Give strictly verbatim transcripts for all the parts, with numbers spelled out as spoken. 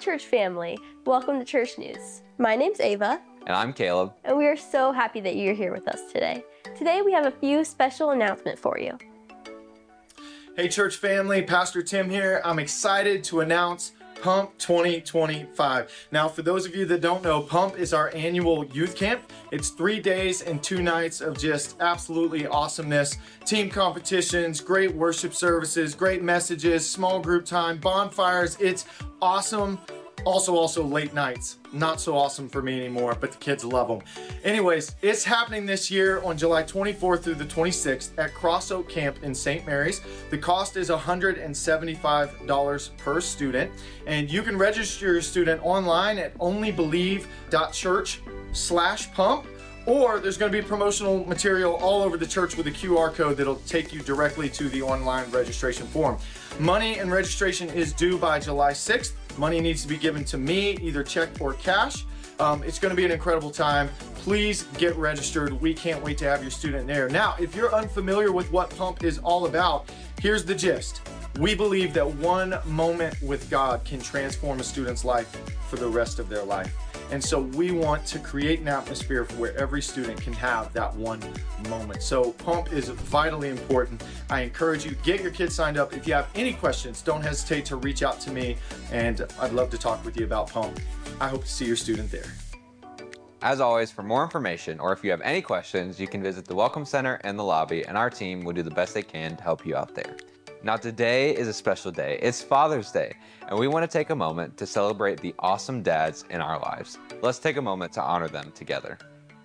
church family. Welcome to Church News. My name's Ava. And I'm Caleb. And we are so happy that you're here with us today. Today we have a few special announcements for you. Hey church family, Pastor Tim here. I'm excited to announce Pump twenty twenty-five. Now, for those of you that don't know, Pump is our annual youth camp. It's three days and two nights of just absolutely awesomeness. Team competitions, great worship services, great messages, small group time, bonfires. It's awesome. Also, also late nights. Not so awesome for me anymore, but the kids love them. Anyways, it's happening this year on July twenty-fourth through the twenty-sixth at Cross Oak Camp in Saint Mary's. The cost is one hundred seventy-five dollars per student, and you can register your student online at onlybelieve.church slash pump, or there's going to be promotional material all over the church with a Q R code that'll take you directly to the online registration form. Money and registration is due by July sixth. Money needs to be given to me, either check or cash. Um, it's going to be an incredible time. Please get registered. We can't wait to have your student there. Now, if you're unfamiliar with what Pump is all about, here's the gist. We believe that one moment with God can transform a student's life for the rest of their life. And so we want to create an atmosphere where every student can have that one moment. So Pump is vitally important. I encourage you, get your kids signed up. If you have any questions, don't hesitate to reach out to me, and I'd love to talk with you about Pump. I hope to see your student there. As always, for more information, or if you have any questions, you can visit the Welcome Center and the lobby, and our team will do the best they can to help you out there. Now, today is a special day. It's Father's Day, and we want to take a moment to celebrate the awesome dads in our lives. Let's take a moment to honor them together.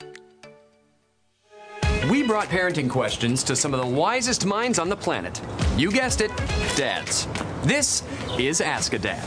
We brought parenting questions to some of the wisest minds on the planet. You guessed it, dads. This is Ask a Dad.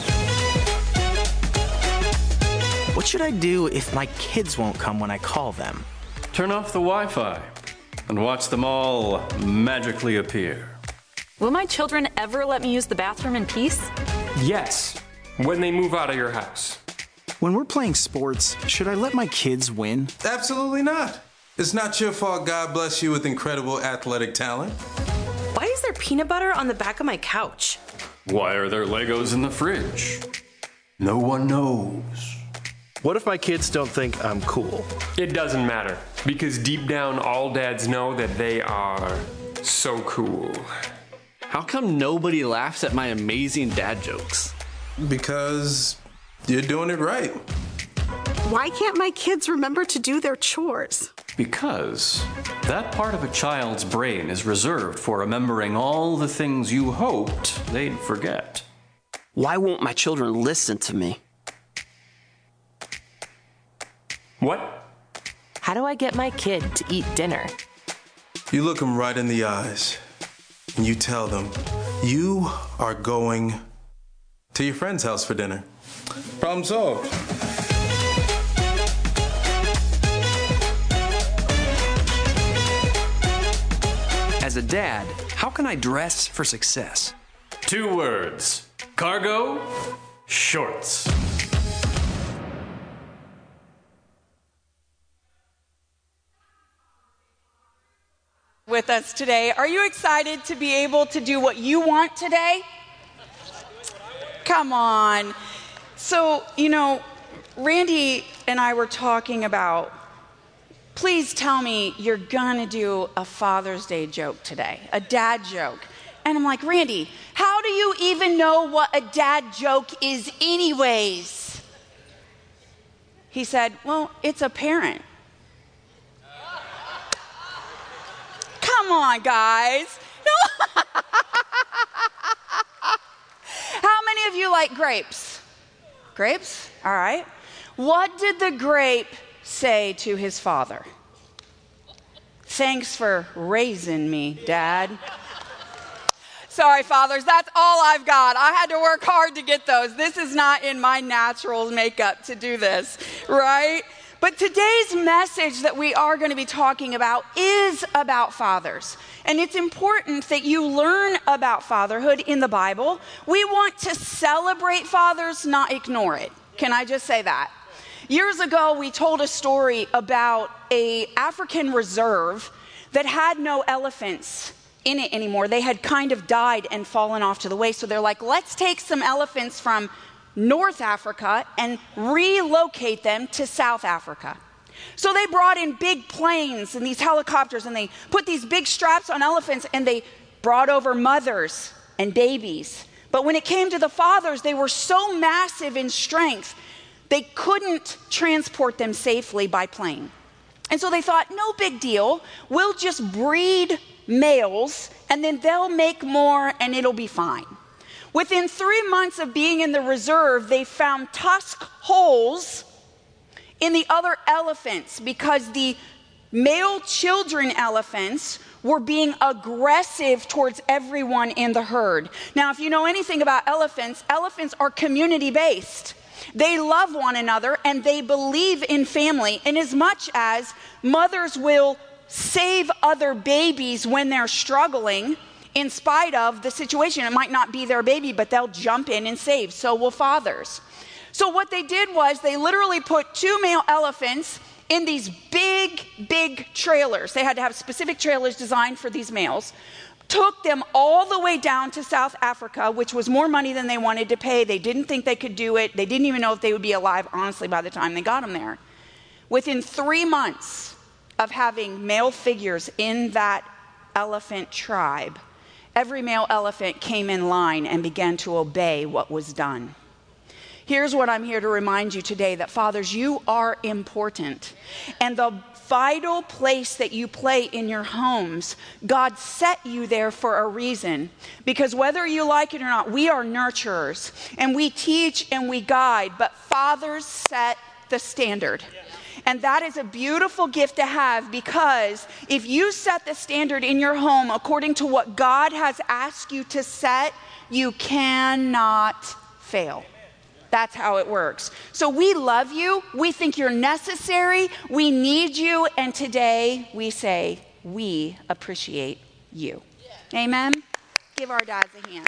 What should I do if my kids won't come when I call them? Turn off the Wi-Fi and watch them all magically appear. Will my children ever let me use the bathroom in peace? Yes, when they move out of your house. When we're playing sports, should I let my kids win? Absolutely not. It's not your fault God bless you with incredible athletic talent. Why is there peanut butter on the back of my couch? Why are there Legos in the fridge? No one knows. What if my kids don't think I'm cool? It doesn't matter, because deep down all dads know that they are so cool. How come nobody laughs at my amazing dad jokes? Because you're doing it right. Why can't my kids remember to do their chores? Because that part of a child's brain is reserved for remembering all the things you hoped they'd forget. Why won't my children listen to me? What? How do I get my kid to eat dinner? You look them right in the eyes and you tell them you are going to your friend's house for dinner. Problem solved. As a dad, how can I dress for success? Two words. Cargo shorts. With us today. Are you excited to be able to do what you want today? Come on. So, you know, Randy and I were talking about, please tell me you're gonna do a Father's Day joke today, a dad joke. And I'm like, Randy, how do you even know what a dad joke is anyways? He said, well, it's a parent. Come on, guys. No. How many of you like grapes? Grapes? All right. What did the grape say to his father? Thanks for raising me, Dad. Sorry, fathers, that's all I've got. I had to work hard to get those. This is not in my natural makeup to do this, right? But today's message that we are going to be talking about is about fathers. And it's important that you learn about fatherhood in the Bible. We want to celebrate fathers, not ignore it. Can I just say that? Years ago, we told a story about an African reserve that had no elephants in it anymore. They had kind of died and fallen off to the waste. So they're like, let's take some elephants from North Africa and relocate them to South Africa. So they brought in big planes and these helicopters, and they put these big straps on elephants, and they brought over mothers and babies. But when it came to the fathers, they were so massive in strength, they couldn't transport them safely by plane. And so they thought, no big deal. We'll just breed males, and then they'll make more, and it'll be fine. Within three months of being in the reserve, they found tusk holes in the other elephants because the male children elephants were being aggressive towards everyone in the herd. Now, if you know anything about elephants, elephants are community-based. They love one another and they believe in family, in as much as mothers will save other babies when they're struggling in spite of the situation. It might not be their baby, but they'll jump in and save. So will fathers. So what they did was they literally put two male elephants in these big, big trailers. They had to have specific trailers designed for these males. Took them all the way down to South Africa, which was more money than they wanted to pay. They didn't think they could do it. They didn't even know if they would be alive, honestly, by the time they got them there. Within three months of having male figures in that elephant tribe, every male elephant came in line and began to obey what was done. Here's what I'm here to remind you today, that fathers, you are important. And the vital place that you play in your homes, God set you there for a reason. Because whether you like it or not, we are nurturers. And we teach and we guide, but fathers set the standard. And that is a beautiful gift to have, because if you set the standard in your home according to what God has asked you to set, you cannot fail. That's how it works. So we love you. We think you're necessary. We need you. And today we say, we appreciate you. Amen? Give our dads a hand.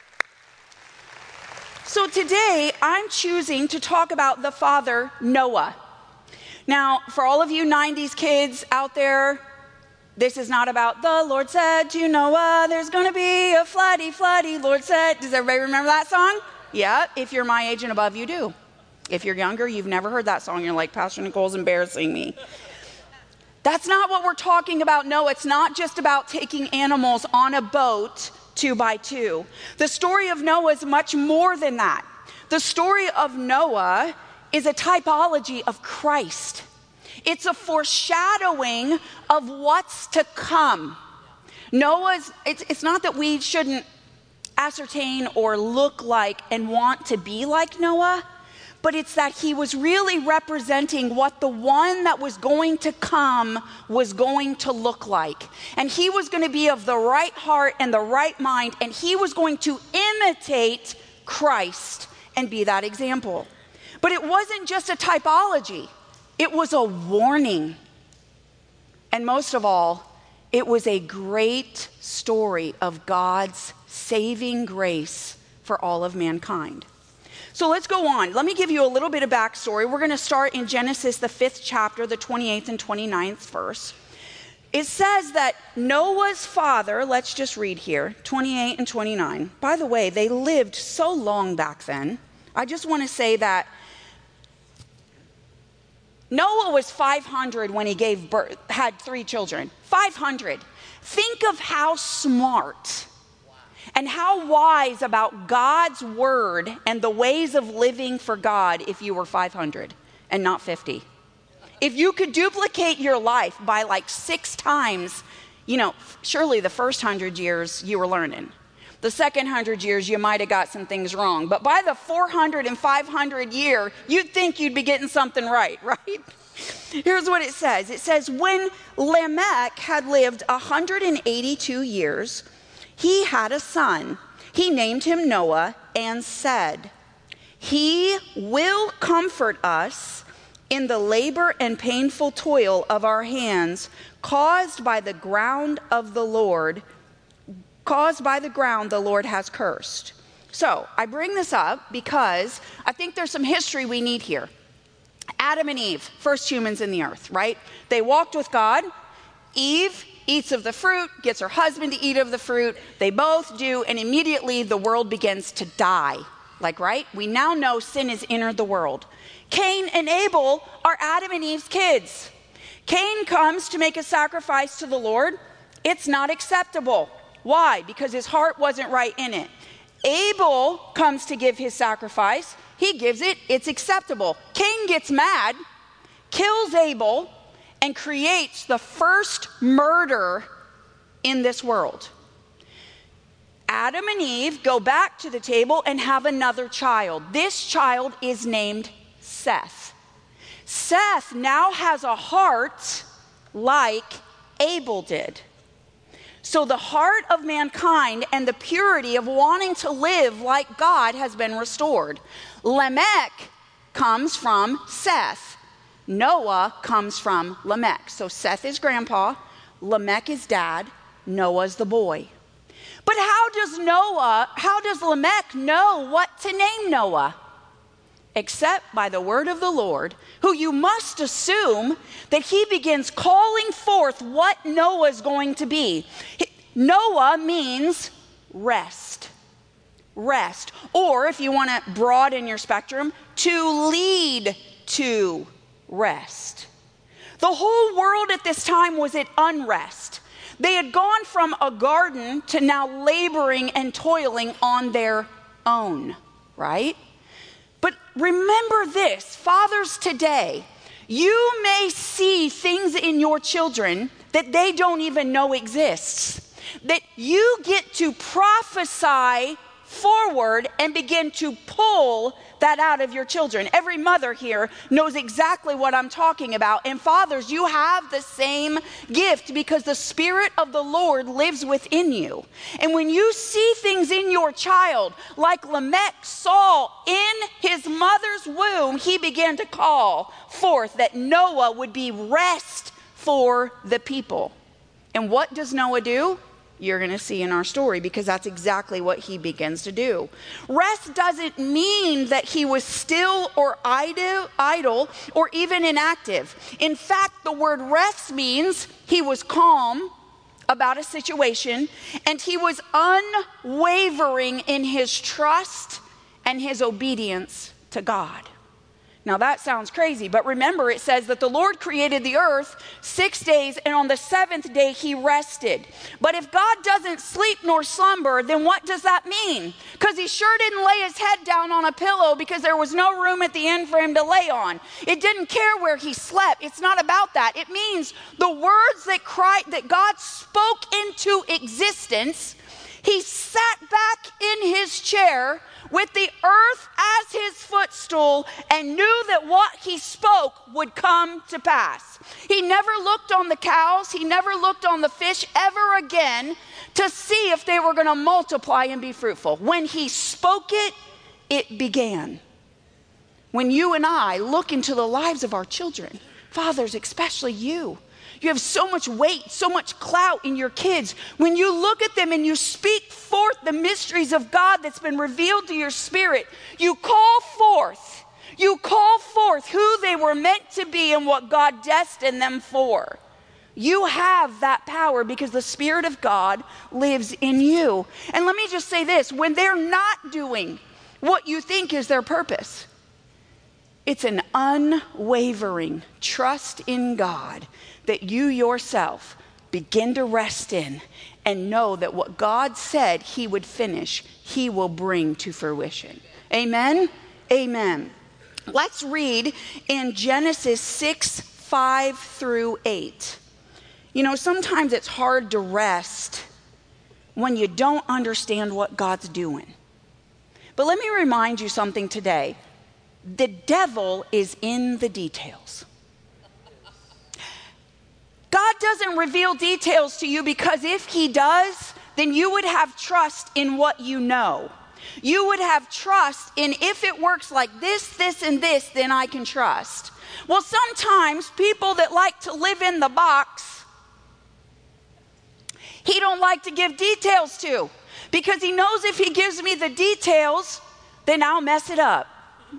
So today I'm choosing to talk about the father Noah. Now, for all of you nineties kids out there, this is not about the Lord said to Noah, there's going to be a floody, floody, Lord said. Does everybody remember that song? Yeah, if you're my age and above, you do. If you're younger, you've never heard that song. You're like, Pastor Nicole's embarrassing me. That's not what we're talking about. No, it's not just about taking animals on a boat two by two. The story of Noah is much more than that. The story of Noah is a typology of Christ. It's a foreshadowing of what's to come. Noah's, it's, it's not that we shouldn't ascertain or look like and want to be like Noah, but it's that he was really representing what the one that was going to come was going to look like. And he was going to be of the right heart and the right mind, and he was going to imitate Christ and be that example. But it wasn't just a typology, it was a warning. And most of all, it was a great story of God's saving grace for all of mankind. So let's go on. Let me give you a little bit of backstory. We're going to start in Genesis, the fifth chapter, the twenty-eighth and twenty-ninth verse. It says that Noah's father, let's just read here, twenty-eight and twenty-nine. By the way, they lived so long back then. I just want to say that Noah was five hundred when he gave birth, had three children. five hundred. Think of how smart and how wise about God's word and the ways of living for God if you were five hundred and not fifty. If you could duplicate your life by like six times, you know, surely the first hundred years you were learning. The second hundred years you might have got some things wrong. But by the four hundred and five hundred year, you'd think you'd be getting something right, right? Here's what it says. It says, when Lamech had lived one hundred eighty-two years, he had a son. He named him Noah and said, he will comfort us in the labor and painful toil of our hands, caused by the ground of the Lord, caused by the ground the Lord has cursed. So I bring this up because I think there's some history we need here. Adam and Eve, first humans in the earth, right? They walked with God. Eve eats of the fruit, gets her husband to eat of the fruit. They both do, and immediately the world begins to die. Like, right? We now know sin has entered the world. Cain and Abel are Adam and Eve's kids. Cain comes to make a sacrifice to the Lord. It's not acceptable. Why? Because his heart wasn't right in it. Abel comes to give his sacrifice. He gives it. It's acceptable. Cain gets mad, kills Abel, and creates the first murder in this world. Adam and Eve go back to the table and have another child. This child is named Seth. Seth now has a heart like Abel did. So the heart of mankind and the purity of wanting to live like God has been restored. Lamech comes from Seth. Noah comes from Lamech. So Seth is grandpa, Lamech is dad, Noah's the boy. But how does Noah, how does Lamech know what to name Noah? Except by the word of the Lord, who you must assume that he begins calling forth what Noah's going to be. Noah means rest. Rest. Or if you want to broaden your spectrum, to lead to rest. The whole world at this time was at unrest. They had gone from a garden to now laboring and toiling on their own, right? But remember this, fathers today, you may see things in your children that they don't even know exists, that you get to prophesy forward and begin to pull that out of your children. Every mother here knows exactly what I'm talking about. And fathers, you have the same gift because the Spirit of the Lord lives within you. And when you see things in your child, like Lamech saw in his mother's womb, he began to call forth that Noah would be rest for the people. And what does Noah do? You're going to see in our story, because that's exactly what he begins to do. Rest doesn't mean that he was still or idle, idle or even inactive. In fact, the word rest means he was calm about a situation and he was unwavering in his trust and his obedience to God. Now that sounds crazy, but remember it says that the Lord created the earth six days and on the seventh day he rested. But if God doesn't sleep nor slumber, then what does that mean? Because he sure didn't lay his head down on a pillow because there was no room at the end for him to lay on. It didn't care where he slept. It's not about that. It means the words that Christ, that God spoke into existence, he sat back in his chair with the earth as his footstool and knew that what he spoke would come to pass. He never looked on the cows. He never looked on the fish ever again to see if they were going to multiply and be fruitful. When he spoke it, it began. When you and I look into the lives of our children, fathers, especially you, you have so much weight, so much clout in your kids. When you look at them and you speak forth the mysteries of God that's been revealed to your spirit, you call forth, you call forth who they were meant to be and what God destined them for. You have that power because the Spirit of God lives in you. And let me just say this, when they're not doing what you think is their purpose, it's an unwavering trust in God that you yourself begin to rest in and know that what God said he would finish, he will bring to fruition. Amen? Amen. Let's read in Genesis six, five through eight. You know, sometimes it's hard to rest when you don't understand what God's doing. But let me remind you something today. The devil is in the details. God doesn't reveal details to you because if he does, then you would have trust in what you know. You would have trust in if it works like this, this, and this, then I can trust. Well, sometimes people that like to live in the box, he don't like to give details to because he knows if he gives me the details, then I'll mess it up.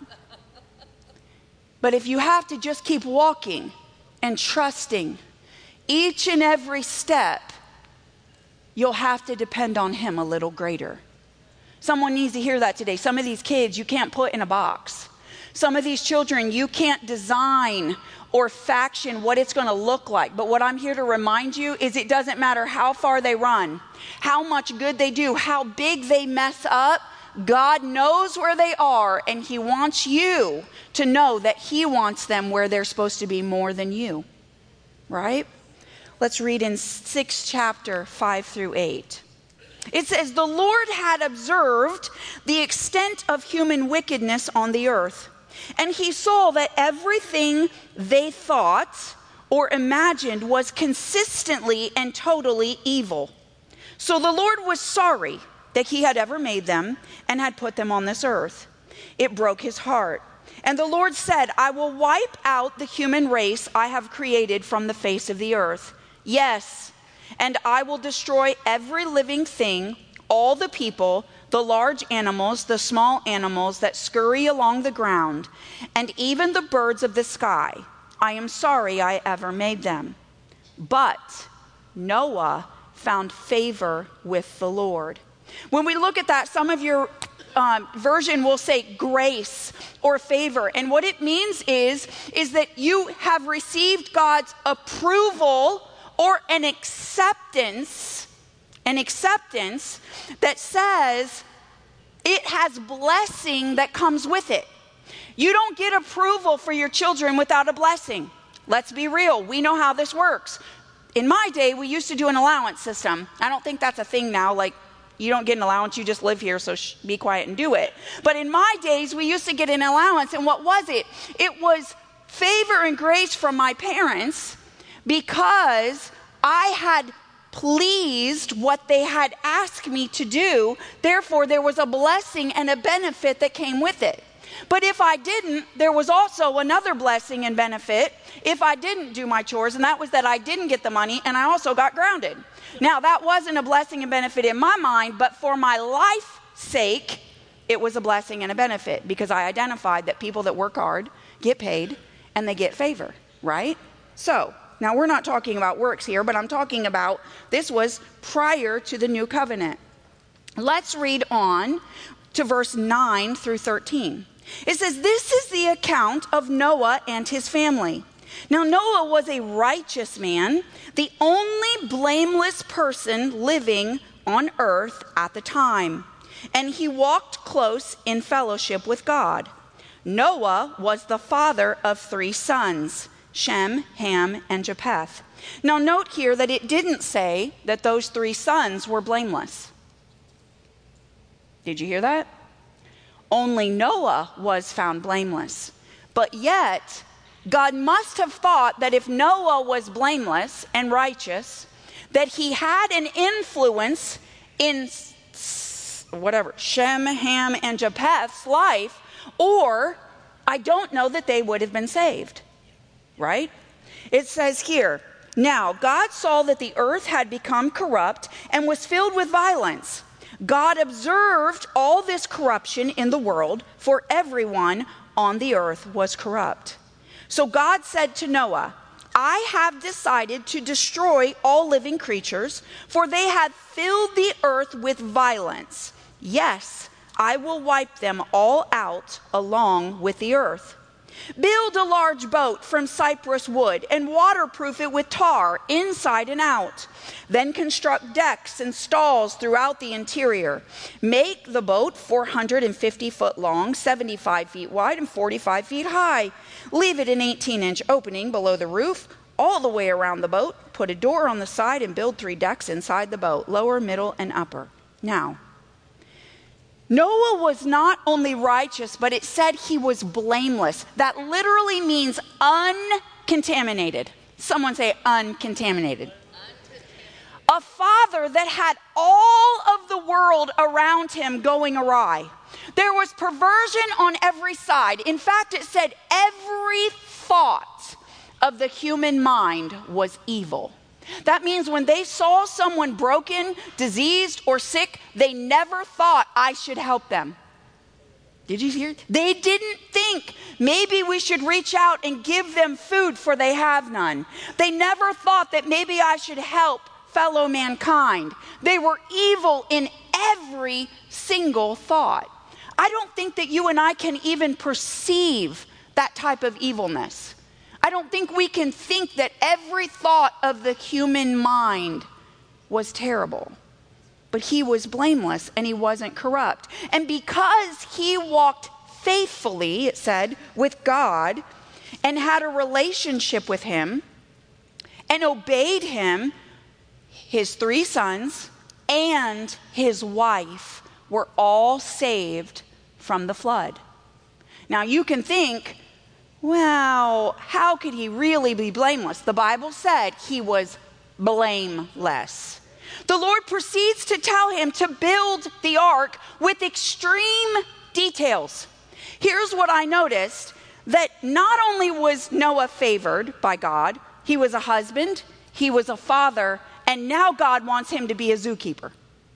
But if you have to just keep walking and trusting each and every step, you'll have to depend on him a little greater. Someone needs to hear that today. Some of these kids you can't put in a box. Some of these children you can't design or faction what it's going to look like. But what I'm here to remind you is it doesn't matter how far they run, how much good they do, how big they mess up. God knows where they are, and he wants you to know that he wants them where they're supposed to be more than you. Right? Let's read in sixth chapter, five through eight. It says, the Lord had observed the extent of human wickedness on the earth, and he saw that everything they thought or imagined was consistently and totally evil. So the Lord was sorry that he had ever made them and had put them on this earth. It broke his heart. And the Lord said, I will wipe out the human race I have created from the face of the earth. Yes, and I will destroy every living thing, all the people, the large animals, the small animals that scurry along the ground, and even the birds of the sky. I am sorry I ever made them. But Noah found favor with the Lord. When we look at that, some of your um, version will say grace or favor. And what it means is, is that you have received God's approval or an acceptance, an acceptance that says it has blessing that comes with it. You don't get approval for your children without a blessing. Let's be real. We know how this works. In my day, we used to do an allowance system. I don't think that's a thing now. Like, you don't get an allowance, you just live here, so sh- be quiet and do it. But in my days, we used to get an allowance, and what was it? It was favor and grace from my parents because I had pleased what they had asked me to do. Therefore, there was a blessing and a benefit that came with it. But if I didn't, there was also another blessing and benefit if I didn't do my chores, and that was that I didn't get the money and I also got grounded. Now, that wasn't a blessing and benefit in my mind, but for my life's sake, it was a blessing and a benefit because I identified that people that work hard get paid and they get favor, right? So, now we're not talking about works here, but I'm talking about this was prior to the new covenant. Let's read on to verse nine through thirteen. It says, this is the account of Noah and his family. Now Noah was a righteous man, the only blameless person living on earth at the time, and he walked close in fellowship with God. Noah was the father of three sons, Shem, Ham, and Japheth. Now note here that it didn't say that those three sons were blameless. Did you hear that? Only Noah was found blameless. But yet, God must have thought that if Noah was blameless and righteous, that he had an influence in whatever, Shem, Ham, and Japheth's life, or I don't know that they would have been saved. Right? It says here, now God saw that the earth had become corrupt and was filled with violence. God observed all this corruption in the world, for everyone on the earth was corrupt. So God said to Noah, I have decided to destroy all living creatures, for they have filled the earth with violence. Yes, I will wipe them all out along with the earth. Build a large boat from cypress wood and waterproof it with tar inside and out. Then construct decks and stalls throughout the interior. Make the boat four hundred fifty foot long, seventy-five feet wide, and forty-five feet high. Leave it an eighteen inch opening below the roof all the way around the boat. Put a door on the side and build three decks inside the boat, lower, middle, and upper. Now, Noah was not only righteous, but it said he was blameless. That literally means uncontaminated. Someone say uncontaminated. A father that had all of the world around him going awry. There was perversion on every side. In fact, it said every thought of the human mind was evil. That means when they saw someone broken, diseased, or sick, they never thought, I should help them. Did you hear? They didn't think maybe we should reach out and give them food, for they have none. They never thought that maybe I should help fellow mankind. They were evil in every single thought. I don't think that you and I can even perceive that type of evilness. I don't think we can think that every thought of the human mind was terrible. But he was blameless and he wasn't corrupt. And because he walked faithfully, it said, with God and had a relationship with him and obeyed him, his three sons and his wife were all saved from the flood. Now you can think, wow, how could he really be blameless? The Bible said he was blameless. The Lord proceeds to tell him to build the ark with extreme details. Here's what I noticed, that not only was Noah favored by God, he was a husband, he was a father, and now God wants him to be a zookeeper.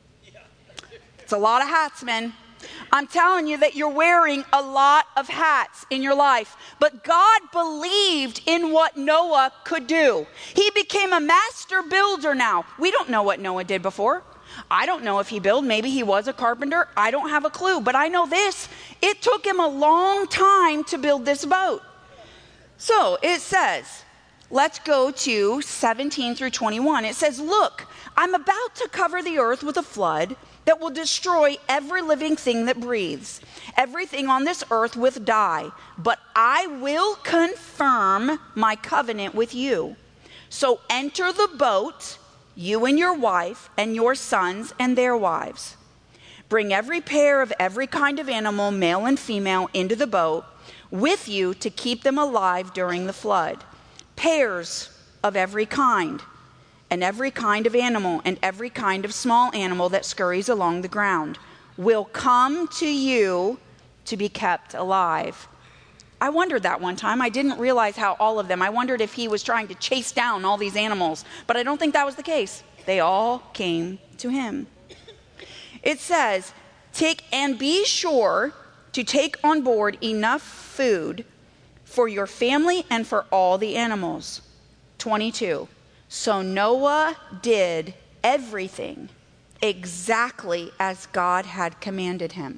It's a lot of hats, men. I'm telling you that you're wearing a lot of hats in your life. But God believed in what Noah could do. He became a master builder now. We don't know what Noah did before. I don't know if he built. Maybe he was a carpenter. I don't have a clue. But I know this. It took him a long time to build this boat. So it says, let's go to seventeen through twenty-one. It says, look, I'm about to cover the earth with a flood that will destroy every living thing that breathes. Everything on this earth will die, but I will confirm my covenant with you. So enter the boat, you and your wife and your sons and their wives. Bring every pair of every kind of animal, male and female, into the boat with you to keep them alive during the flood. Pairs of every kind. And every kind of animal and every kind of small animal that scurries along the ground will come to you to be kept alive. I wondered that one time. I didn't realize how all of them, I wondered if he was trying to chase down all these animals, but I don't think that was the case. They all came to him. It says, take and be sure to take on board enough food for your family and for all the animals. twenty-two. So Noah did everything exactly as God had commanded him.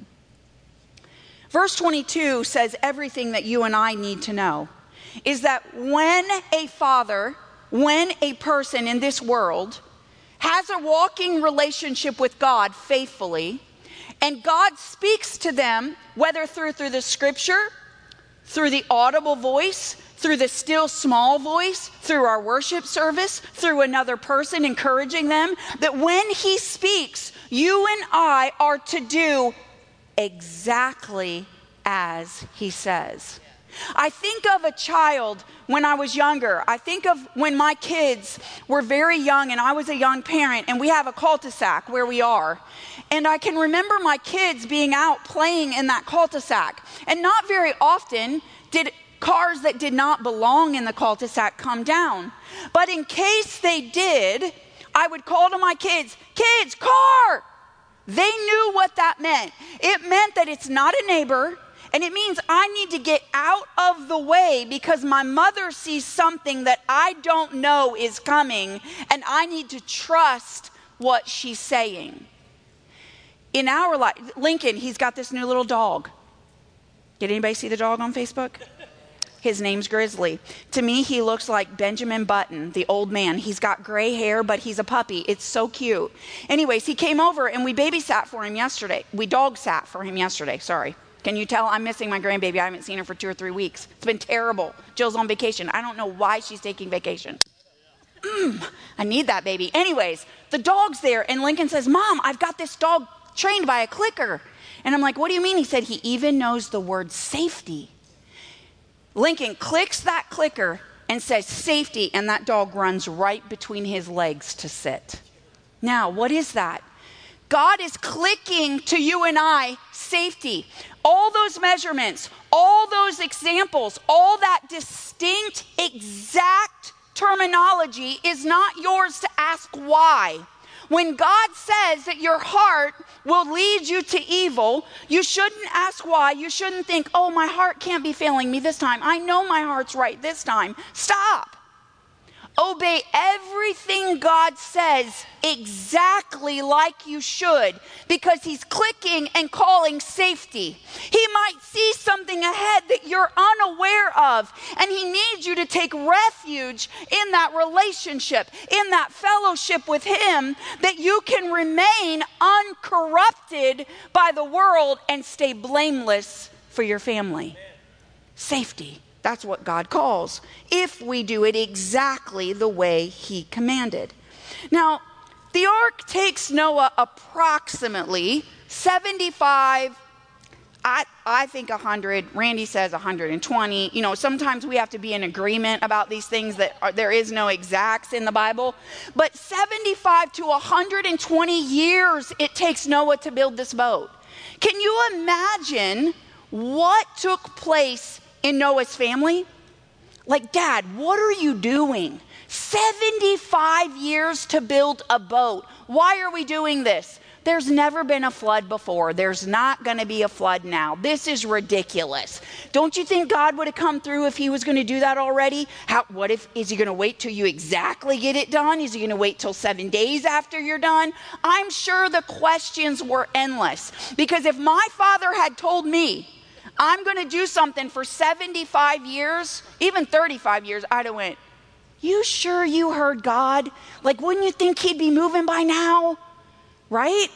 Verse twenty-two says everything that you and I need to know is that when a father, when a person in this world has a walking relationship with God faithfully, and God speaks to them, whether through, through the scripture, through the audible voice, through the still small voice, through our worship service, through another person encouraging them, that when he speaks, you and I are to do exactly as he says. I think of a child when I was younger. I think of when my kids were very young and I was a young parent, and we have a cul-de-sac where we are. And I can remember my kids being out playing in that cul-de-sac. And not very often did cars that did not belong in the cul-de-sac come down. But in case they did, I would call to my kids, kids, car! They knew what that meant. It meant that it's not a neighbor, and it means I need to get out of the way because my mother sees something that I don't know is coming, and I need to trust what she's saying. In our life, Lincoln, he's got this new little dog. Did anybody see the dog on Facebook? His name's Grizzly. To me, he looks like Benjamin Button, the old man. He's got gray hair, but he's a puppy. It's so cute. Anyways, he came over and we babysat for him yesterday. We dog sat for him yesterday, sorry. Can you tell I'm missing my grandbaby? I haven't seen her for two or three weeks. It's been terrible. Jill's on vacation. I don't know why she's taking vacation. Mm, I need that baby. Anyways, the dog's there and Lincoln says, Mom, I've got this dog trained by a clicker. And I'm like, what do you mean? He said he even knows the word safety. Lincoln clicks that clicker and says safety, and that dog runs right between his legs to sit. Now, what is that? God is clicking to you and I safety. All those measurements, all those examples, all that distinct, exact terminology is not yours to ask why. When God says that your heart will lead you to evil, you shouldn't ask why. You shouldn't think, oh, my heart can't be failing me this time. I know my heart's right this time. Stop. Obey everything God says exactly like you should, because he's clicking and calling safety. He might see something ahead that you're unaware of, and he needs you to take refuge in that relationship, in that fellowship with him, that you can remain uncorrupted by the world and stay blameless for your family. Safety. That's what God calls, if we do it exactly the way he commanded. Now, the ark takes Noah approximately seventy-five, I, I think one hundred, Randy says one hundred twenty. You know, sometimes we have to be in agreement about these things that are, there is no exacts in the Bible. But seventy-five to one hundred twenty years it takes Noah to build this boat. Can you imagine what took place in Noah's family? Like, Dad, what are you doing? seventy-five years to build a boat. Why are we doing this? There's never been a flood before. There's not going to be a flood now. This is ridiculous. Don't you think God would have come through if he was going to do that already? How, what if, is he going to wait till you exactly get it done? Is he going to wait till seven days after you're done? I'm sure the questions were endless, because if my father had told me, I'm going to do something for seventy-five years, even thirty-five years, I'd have went, you sure you heard God? Like, wouldn't you think he'd be moving by now? Right?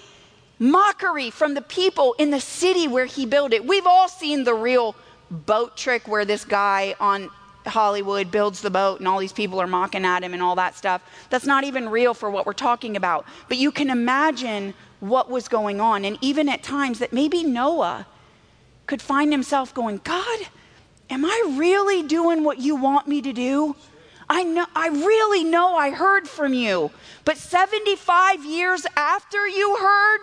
Mockery from the people in the city where he built it. We've all seen the real boat trick where this guy on Hollywood builds the boat and all these people are mocking at him and all that stuff. That's not even real for what we're talking about. But you can imagine what was going on. And even at times that maybe Noah could find himself going, God, am I really doing what you want me to do? I know, I really know I heard from you, but seventy-five years after you heard,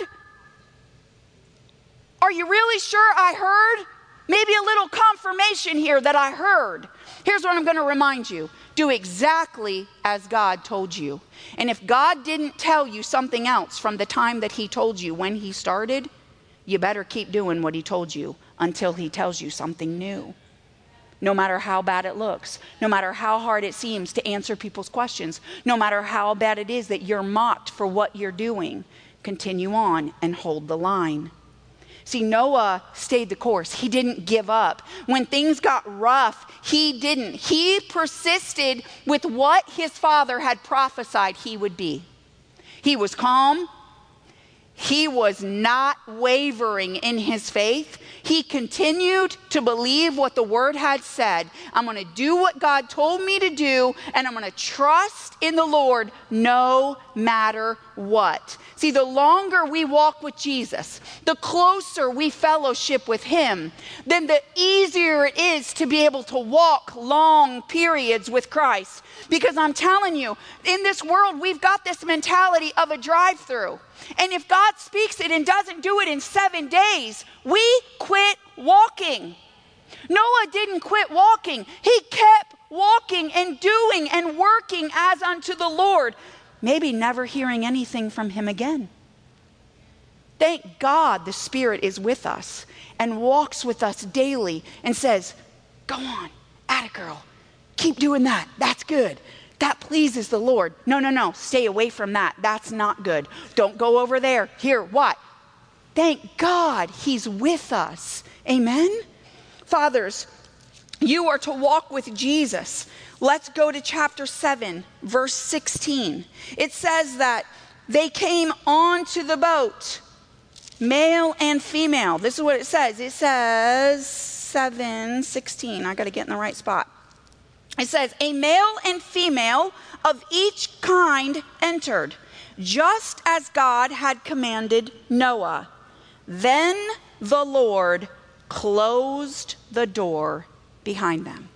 are you really sure I heard? Maybe a little confirmation here that I heard. Here's what I'm going to remind you. Do exactly as God told you. And if God didn't tell you something else from the time that he told you when he started, you better keep doing what he told you until he tells you something new. No matter how bad it looks, no matter how hard it seems to answer people's questions, no matter how bad it is that you're mocked for what you're doing, continue on and hold the line. See, Noah stayed the course. He didn't give up. When things got rough, he didn't. He persisted with what his father had prophesied he would be. He was calm. He was not wavering in his faith. He continued to believe what the word had said. I'm going to do what God told me to do, and I'm going to trust in the Lord no matter what. See, the longer we walk with Jesus, the closer we fellowship with him, then the easier it is to be able to walk long periods with Christ. Because I'm telling you, in this world, we've got this mentality of a drive-through. And if God speaks it and doesn't do it in seven days, we quit walking. Noah didn't quit walking. He kept walking and doing and working as unto the Lord, maybe never hearing anything from him again. Thank God the Spirit is with us and walks with us daily and says, go on, atta girl, keep doing that. That's good. That pleases the Lord. No, no, no. Stay away from that. That's not good. Don't go over there. Here, what? Thank God he's with us. Amen? Fathers, you are to walk with Jesus. Let's go to chapter seven, verse sixteen. It says that they came onto the boat, male and female. This is what it says. It says seven sixteen. I got to get in the right spot. It says, a male and female of each kind entered, just as God had commanded Noah. Then the Lord closed the door behind them.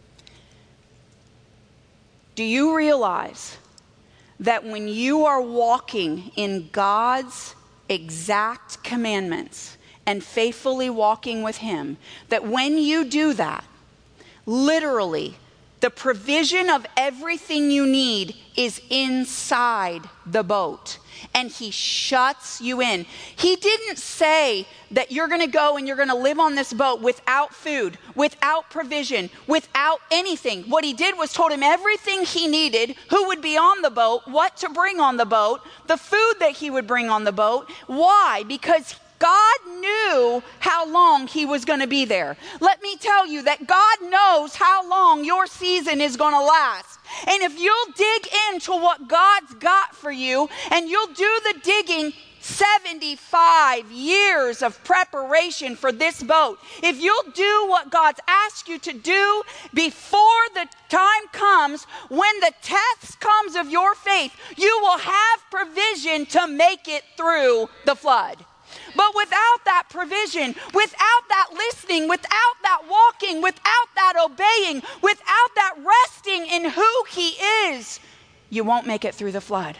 Do you realize that when you are walking in God's exact commandments and faithfully walking with him, that when you do that, literally, The provision of everything you need is inside the boat. And he shuts you in. He didn't say that you're going to go and you're going to live on this boat without food, without provision, without anything. What he did was told him everything he needed, who would be on the boat, what to bring on the boat, the food that he would bring on the boat. Why? Because God knew how long he was going to be there. Let me tell you that God knows how long your season is going to last. And if you'll dig into what God's got for you and you'll do the digging, seventy-five years of preparation for this boat. If you'll do what God's asked you to do before the time comes, when the test comes of your faith, you will have provision to make it through the flood. But without that provision, without that listening, without that walking, without that obeying, without that resting in who he is, you won't make it through the flood.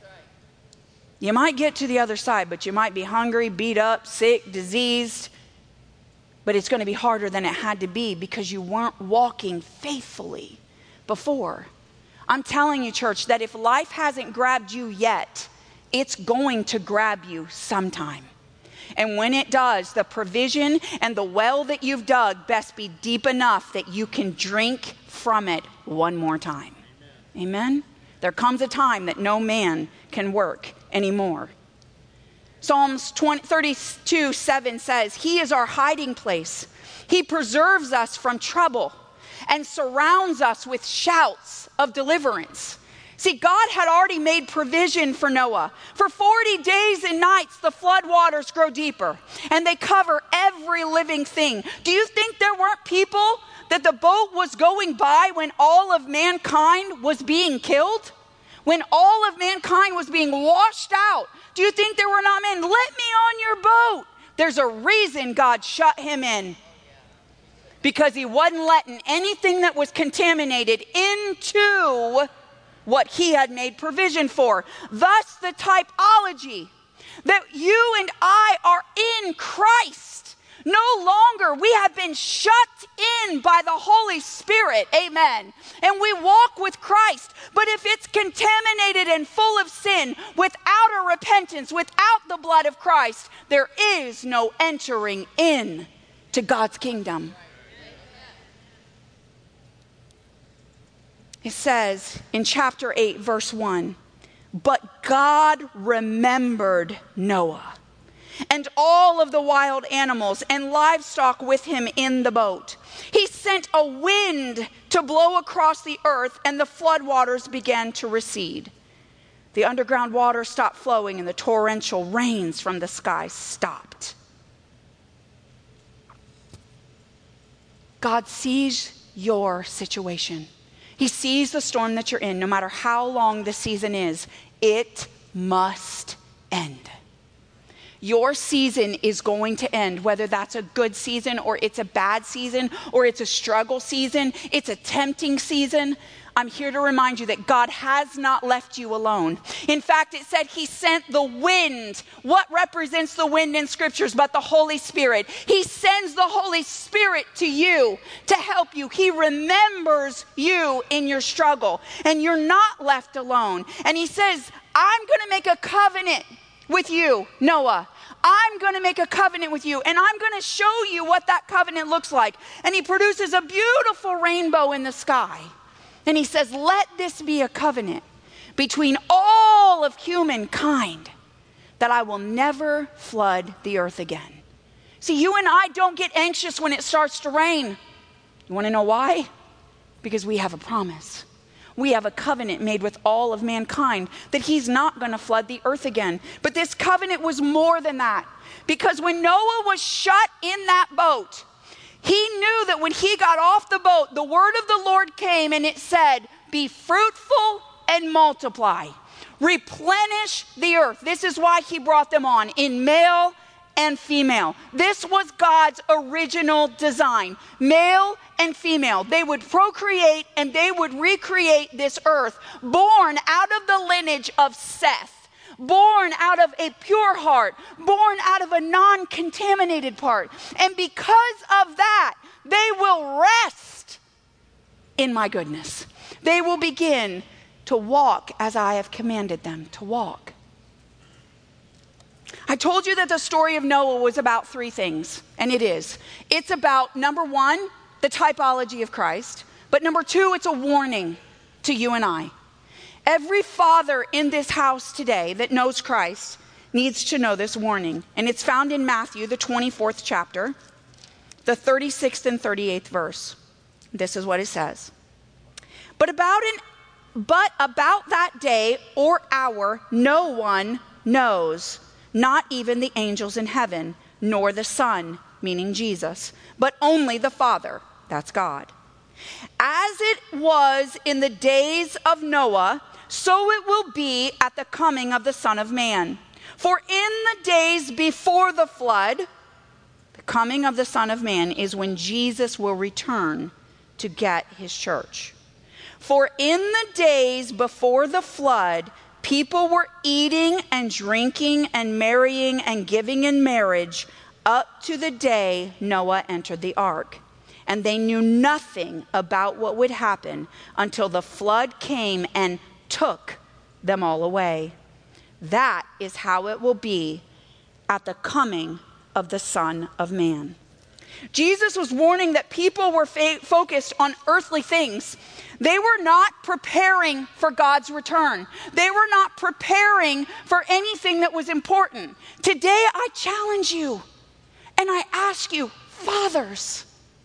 You might get to the other side, but you might be hungry, beat up, sick, diseased. But it's going to be harder than it had to be because you weren't walking faithfully before. I'm telling you, church, that if life hasn't grabbed you yet, it's going to grab you sometime. And when it does, the provision and the well that you've dug best be deep enough that you can drink from it one more time. Amen? Amen? There comes a time that no man can work anymore. Psalms thirty-two seven says, he is our hiding place. He preserves us from trouble and surrounds us with shouts of deliverance. See, God had already made provision for Noah. For forty days and nights, the flood waters grow deeper and they cover every living thing. Do you think there weren't people that the boat was going by when all of mankind was being killed? When all of mankind was being washed out? Do you think there were not men? Let me on your boat. There's a reason God shut him in. Because he wasn't letting anything that was contaminated into what he had made provision for. Thus the typology that you and I are in Christ. No longer, we have been shut in by the Holy Spirit, amen. And we walk with Christ. But if it's contaminated and full of sin, without a repentance, without the blood of Christ, there is no entering in to God's kingdom. It says in chapter eight, verse one, but God remembered Noah and all of the wild animals and livestock with him in the boat. He sent a wind to blow across the earth, and the floodwaters began to recede. The underground water stopped flowing, and the torrential rains from the sky stopped. God sees your situation. He sees the storm that you're in. No matter how long the season is, it must end. Your season is going to end, whether that's a good season or it's a bad season or it's a struggle season, it's a tempting season. I'm here to remind you that God has not left you alone. In fact, it said he sent the wind. What represents the wind in scriptures but the Holy Spirit? He sends the Holy Spirit to you to help you. He remembers you in your struggle, and you're not left alone. And he says, I'm going to make a covenant with you, Noah. I'm going to make a covenant with you, and I'm going to show you what that covenant looks like. And he produces a beautiful rainbow in the sky. And he says, let this be a covenant between all of humankind that I will never flood the earth again. See, you and I don't get anxious when it starts to rain. You want to know why? Because we have a promise. We have a covenant made with all of mankind that he's not going to flood the earth again. But this covenant was more than that. Because when Noah was shut in that boat, he knew that when he got off the boat, the word of the Lord came and it said, be fruitful and multiply. Replenish the earth. This is why he brought them on in male and female. This was God's original design. Male and female. They would procreate and they would recreate this earth, born out of the lineage of Seth. Born out of a pure heart, born out of a non-contaminated part. And because of that, they will rest in my goodness. They will begin to walk as I have commanded them to walk. I told you that the story of Noah was about three things, and it is. It's about, number one, the typology of Christ. But number two, it's a warning to you and I. Every father in this house today that knows Christ needs to know this warning. And it's found in Matthew, the twenty-fourth chapter, the thirty-sixth and thirty-eighth verse. This is what it says. But about an, but about that day or hour, no one knows, not even the angels in heaven, nor the Son, meaning Jesus, but only the Father, that's God. As it was in the days of Noah, so it will be at the coming of the Son of Man. For in the days before the flood, the coming of the Son of Man is when Jesus will return to get his church. For in the days before the flood, people were eating and drinking and marrying and giving in marriage up to the day Noah entered the ark. And they knew nothing about what would happen until the flood came and took them all away. That is how it will be at the coming of the Son of Man. Jesus was warning that people were fa- focused on earthly things. They were not preparing for God's return. They were not preparing for anything that was important. Today, I challenge you and I ask you, fathers,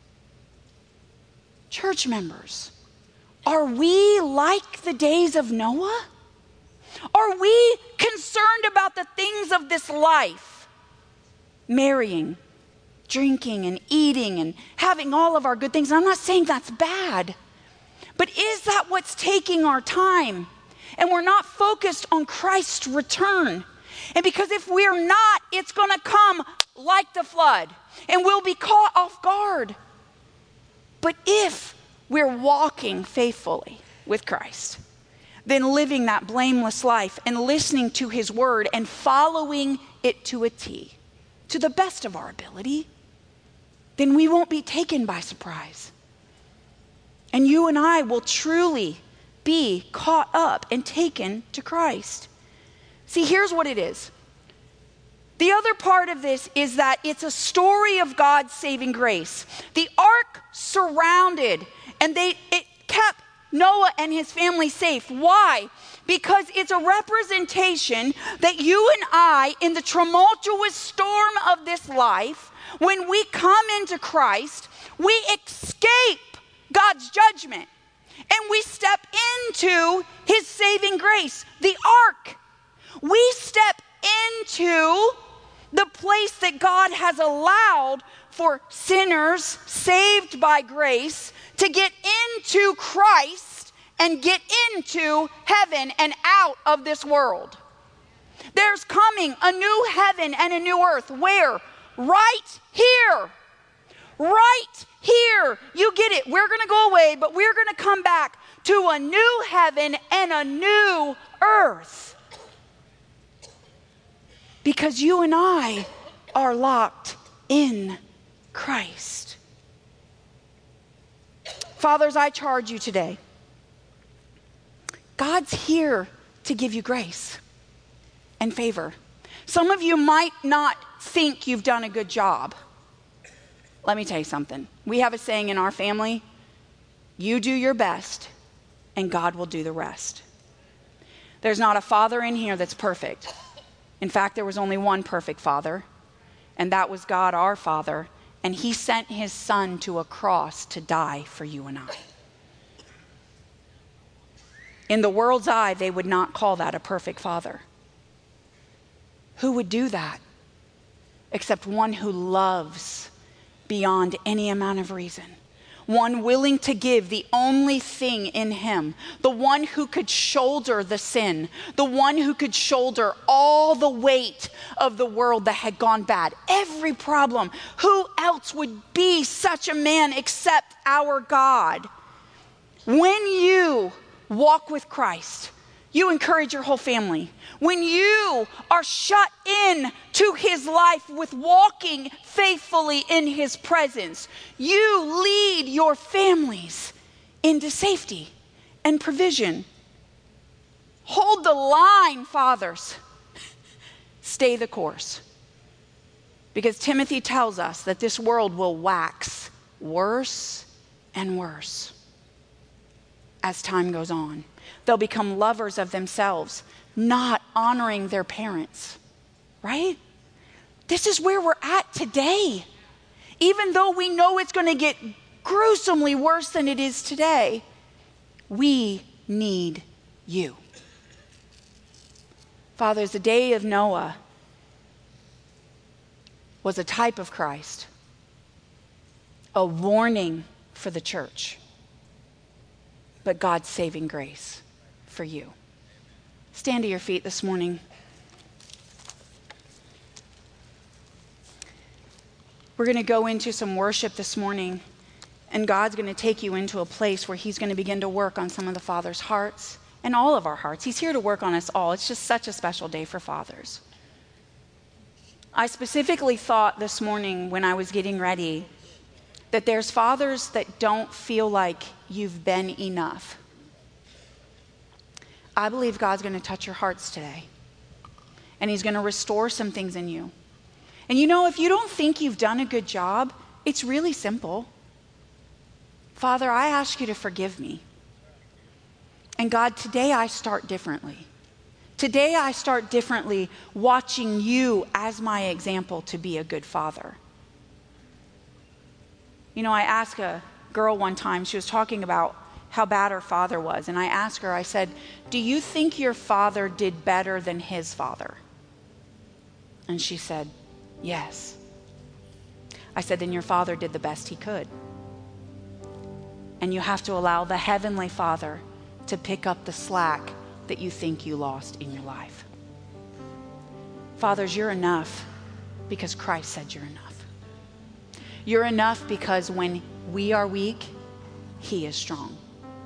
church members, are we like the days of Noah? Are we concerned about the things of this life? Marrying, drinking, and eating, and having all of our good things. And I'm not saying that's bad. But is that what's taking our time? And we're not focused on Christ's return. And because if we're not, it's going to come like the flood. And we'll be caught off guard. But if we're walking faithfully with Christ, then living that blameless life and listening to his word and following it to a T, to the best of our ability, then we won't be taken by surprise. And you and I will truly be caught up and taken to Christ. See, here's what it is. The other part of this is that it's a story of God's saving grace. The ark surrounded, and they it kept Noah and his family safe. Why? Because it's a representation that you and I, in the tumultuous storm of this life, when we come into Christ, we escape God's judgment and we step into his saving grace, the ark. We step into the place that God has allowed for sinners saved by grace to get into Christ and get into heaven and out of this world. There's coming a new heaven and a new earth. Where? Right here. Right here. You get it. We're going to go away, but we're going to come back to a new heaven and a new earth. Because you and I are locked in Christ. Fathers, I charge you today. God's here to give you grace and favor. Some of you might not think you've done a good job. Let me tell you something. We have a saying in our family, you do your best and God will do the rest. There's not a father in here that's perfect. In fact, there was only one perfect father, and that was God our Father, and he sent his son to a cross to die for you and I. In the world's eye, they would not call that a perfect father. Who would do that? Except one who loves beyond any amount of reason. One willing to give the only thing in him. The one who could shoulder the sin. The one who could shoulder all the weight of the world that had gone bad. Every problem. Who else would be such a man except our God? When you walk with Christ, you encourage your whole family. When you are shut in to his life with walking faithfully in his presence, you lead your families into safety and provision. Hold the line, fathers. Stay the course. Because Timothy tells us that this world will wax worse and worse as time goes on. They'll become lovers of themselves, not honoring their parents, right? This is where we're at today. Even though we know it's going to get gruesomely worse than it is today, we need you. Fathers, the day of Noah was a type of Christ, a warning for the church, but God's saving grace for you. Stand to your feet this morning. We're going to go into some worship this morning, and God's going to take you into a place where he's going to begin to work on some of the fathers' hearts and all of our hearts. He's here to work on us all. It's just such a special day for fathers. I specifically thought this morning when I was getting ready that there's fathers that don't feel like you've been enough. I believe God's going to touch your hearts today, and he's going to restore some things in you. And you know, if you don't think you've done a good job, it's really simple. Father, I ask you to forgive me. And God, today I start differently. Today I start differently watching you as my example to be a good father. You know, I asked a girl one time, she was talking about how bad her father was. And I asked her, I said, do you think your father did better than his father? And she said, yes. I said, then your father did the best he could. And you have to allow the Heavenly Father to pick up the slack that you think you lost in your life. Fathers, you're enough because Christ said you're enough. You're enough because when we are weak, he is strong.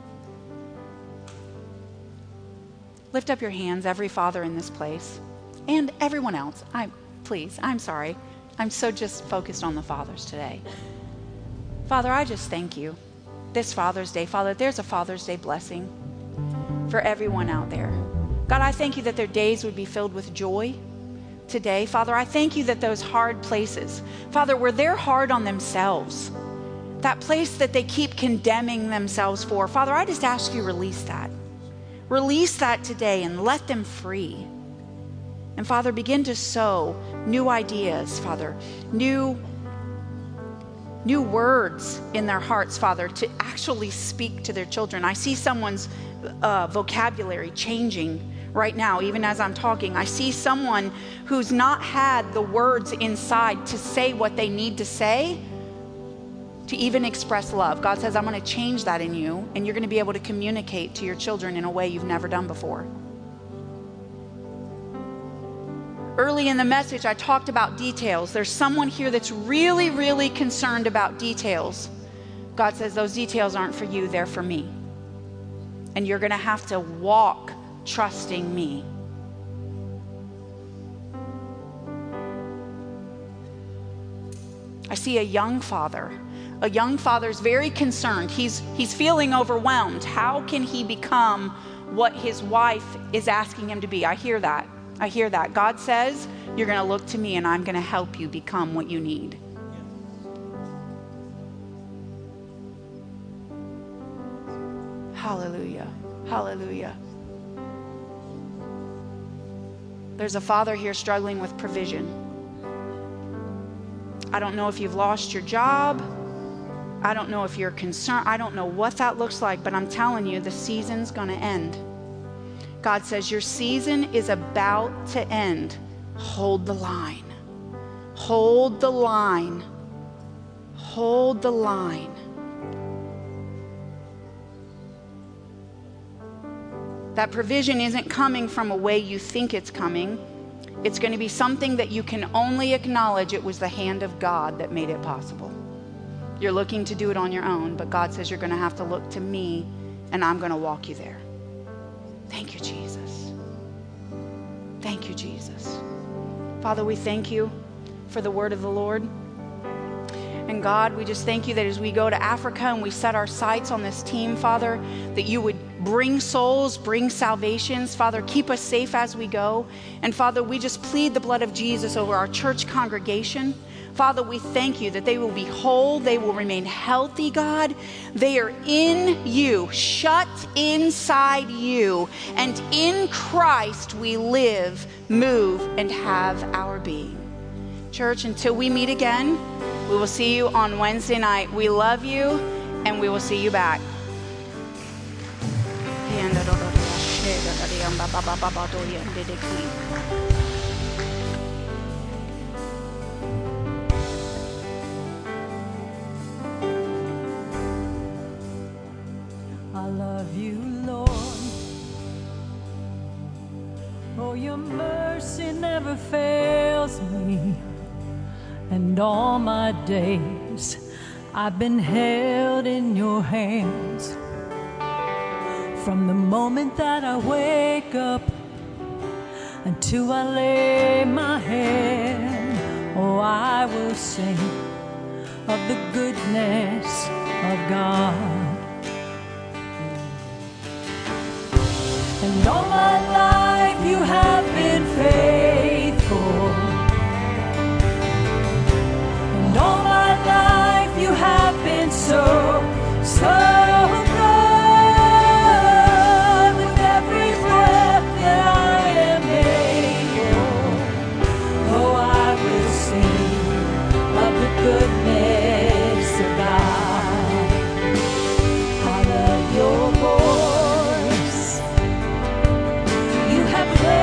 Lift up your hands, every father in this place, and everyone else. I, please, I'm sorry. I'm so just focused on the fathers today. Father, I just thank you. This Father's Day, Father, there's a Father's Day blessing for everyone out there. God, I thank you that their days would be filled with joy today. Father, I thank you that those hard places, Father, where they're hard on themselves, that place that they keep condemning themselves for, Father, I just ask you release that. Release that today and let them free. And Father, begin to sow new ideas, Father, new new words in their hearts, Father, to actually speak to their children. I see someone's uh, vocabulary changing right now, even as I'm talking. I see someone who's not had the words inside to say what they need to say, to even express love. God says, I'm going to change that in you, and you're going to be able to communicate to your children in a way you've never done before. Early in the message, I talked about details. There's someone here that's really, really concerned about details. God says, those details aren't for you, they're for me. And you're going to have to walk trusting me. I see a young father. A young father's very concerned. He's, he's feeling overwhelmed. How can he become what his wife is asking him to be? I hear that. I hear that. God says, you're going to look to me and I'm going to help you become what you need. Hallelujah. Hallelujah. There's a father here struggling with provision. I don't know if you've lost your job. I don't know if you're concerned. I don't know what that looks like, but I'm telling you, the season's going to end. God says, your season is about to end. Hold the line. Hold the line. Hold the line. That provision isn't coming from a way you think it's coming. It's going to be something that you can only acknowledge it was the hand of God that made it possible. You're looking to do it on your own, but God says you're going to have to look to me, and I'm going to walk you there. Thank you, Jesus. Thank you, Jesus. Father, we thank you for the word of the Lord. And God, we just thank you that as we go to Africa and we set our sights on this team, Father, that you would bring souls, bring salvations. Father, keep us safe as we go. And Father, we just plead the blood of Jesus over our church congregation. Father, we thank you that they will be whole, they will remain healthy, God. They are in you, shut inside you, and in Christ we live, move, and have our being. Church, until we meet again, we will see you on Wednesday night. We love you, and we will see you back. I love you, Lord. Oh, your mercy never fails me. And all my days I've been held in your hands. From the moment that I wake up until I lay my head, oh, I will sing of the goodness of God. And all my life you have been faithful. And all my life you have been so, so good. With every breath that I am able, oh, I will sing of the goodness of God. I love your voice. You have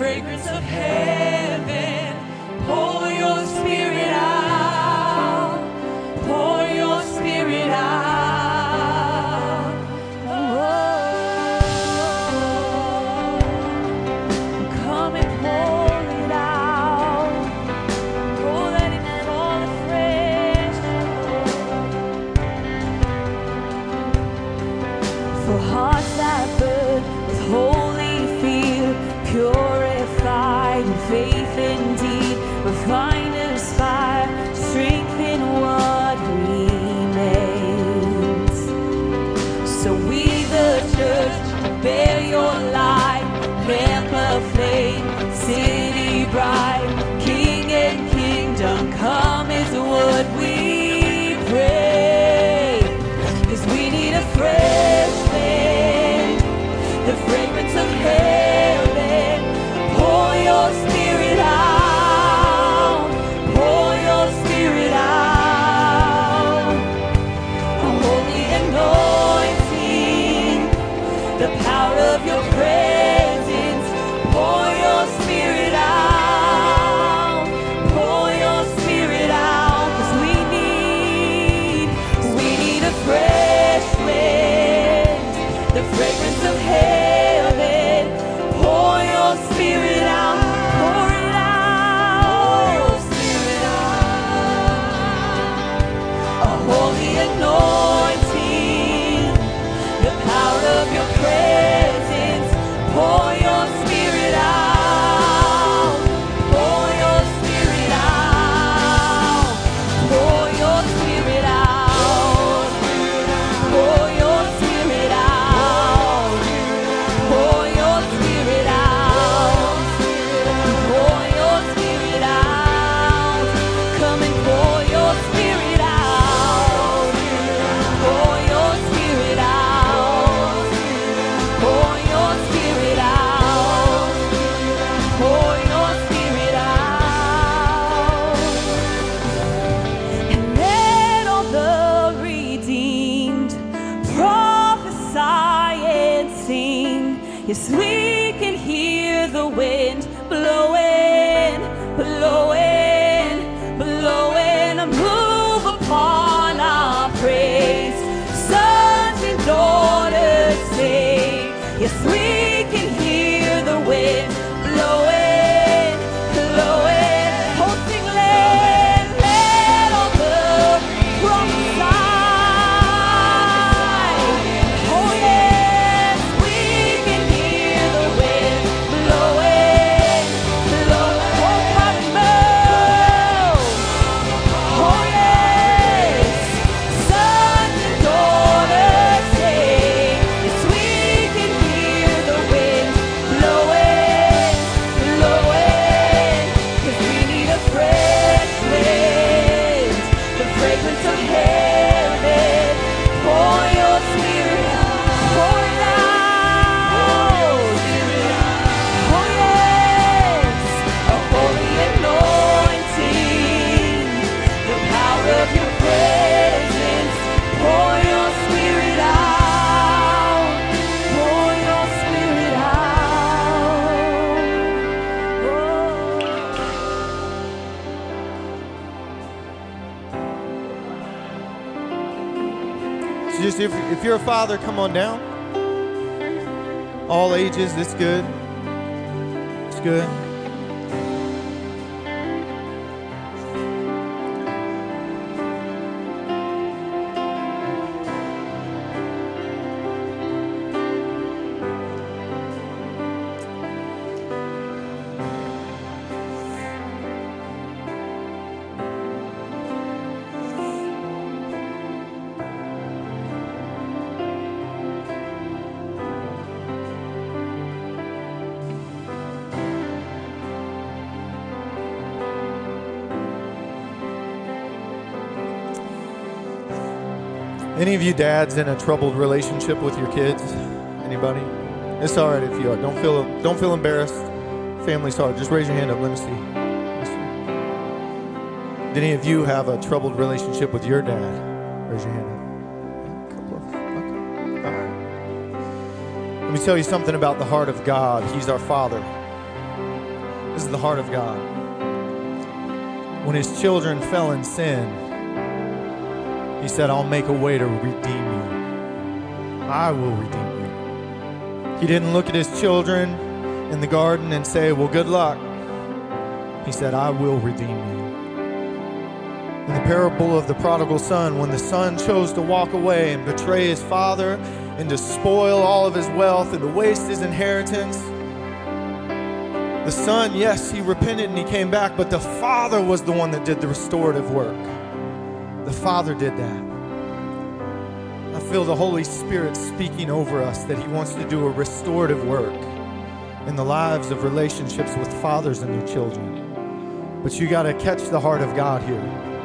fragrance of heaven. Pour your spirit out. Pour your spirit out. Oh, come and pour it out. Oh, let it fall afresh. For hearts that burn with holy fear, purified in faith indeed, refined and inspired, strengthen what remains. So we, the church, bear your light, lamp of flame, city bright, King and kingdom come is what we pray. 'Cause we need a fresh wind, the fragrance of heaven. Pour your spirit out, pour your spirit out. A holy anointing, the power of your presence. Pour your spirit out, pour your spirit out. 'Cause we need, we need a fresh wind, the fragrance of heaven. Pour your spirit out, pour it out, spirit out. A holy anointing, the power of your presence. Pour your spirit out, pour your spirit out, pour your spirit out, pour your spirit out, pour your spirit out, pour your spirit out. Come and pour your spirit out, pour your spirit out, pour your spirit out, pour your spirit out. And let all the redeemed prophesy and sing. Yes, we can hear the wind blowing, blowing, blowing. A move upon our praise. Sons and daughters sing. Yes, we can hear the wind blowing, blowing. Oh, sing, let, let all the prophesy. Oh, yes, we can hear the wind blowing, blowing. Oh, God, move. Oh, yes, sons and daughters sing. Yes, we can hear the wind blowing, blowing. 'Cause we need a fresh wind, the fragrance of heaven. Pour your spirit out, pour it out. Oh, yes, a holy anointing, the power of your presence. Pour your spirit out, pour your spirit out. So just if, if you're a father, come on down. All ages, that's good. It's good. Any of you dads in a troubled relationship with your kids? Anybody? It's all right if you are. Don't feel don't feel embarrassed. Family's hard. Just raise your hand up. Let me see. Let me see. Did any of you have a troubled relationship with your dad? Raise your hand up. A couple of. Okay. All right. Let me tell you something about the heart of God. He's our Father. This is the heart of God. When his children fell in sin, he said, I'll make a way to redeem you. I will redeem you. He didn't look at his children in the garden and say, well, good luck. He said, I will redeem you. In the parable of the prodigal son, when the son chose to walk away and betray his father and to spoil all of his wealth and to waste his inheritance, the son, yes, he repented and he came back, but the father was the one that did the restorative work. The father did that. I feel the Holy Spirit speaking over us that he wants to do a restorative work in the lives of relationships with fathers and their children. But you got to catch the heart of God here.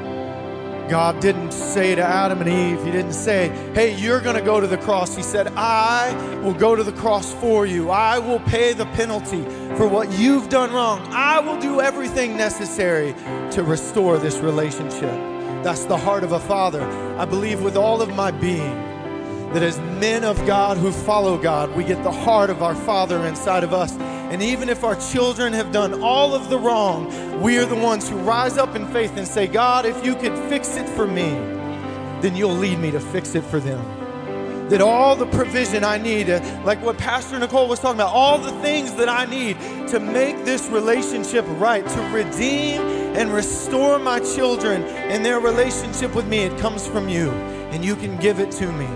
God didn't say to Adam and Eve, he didn't say, hey, you're going to go to the cross. He said, I will go to the cross for you. I will pay the penalty for what you've done wrong. I will do everything necessary to restore this relationship. That's the heart of a father. I believe with all of my being that as men of God who follow God, we get the heart of our Father inside of us. And even if our children have done all of the wrong, we are the ones who rise up in faith and say, God, if you could fix it for me, then you'll lead me to fix it for them. That all the provision I need, like what Pastor Nicole was talking about, all the things that I need to make this relationship right, to redeem and restore my children and their relationship with me, it comes from you, and you can give it to me.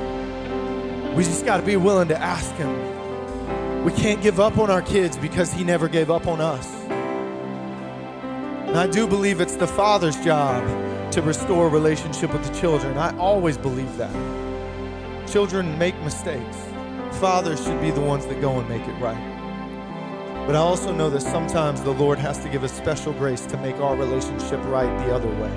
We just got to be willing to ask him. We can't give up on our kids because he never gave up on us. And I do believe it's the father's job to restore a relationship with the children. I always believe that. Children make mistakes. Fathers should be the ones that go and make it right. But I also know that sometimes the Lord has to give us special grace to make our relationship right the other way.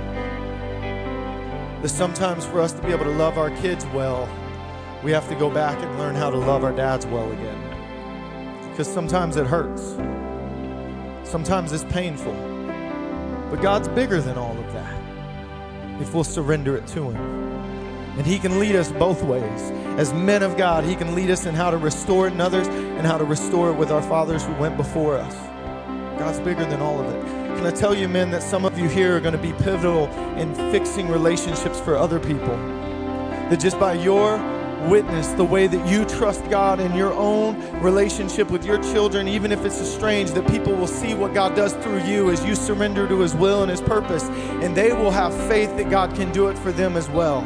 That sometimes for us to be able to love our kids well, we have to go back and learn how to love our dads well again. Because sometimes it hurts. Sometimes it's painful. But God's bigger than all of that if we'll surrender it to him. And he can lead us both ways. As men of God, he can lead us in how to restore it in others and how to restore it with our fathers who went before us. God's bigger than all of it. Can I tell you, men, that some of you here are going to be pivotal in fixing relationships for other people? That just by your witness, the way that you trust God in your own relationship with your children, even if it's estranged, that people will see what God does through you as you surrender to his will and his purpose, and they will have faith that God can do it for them as well.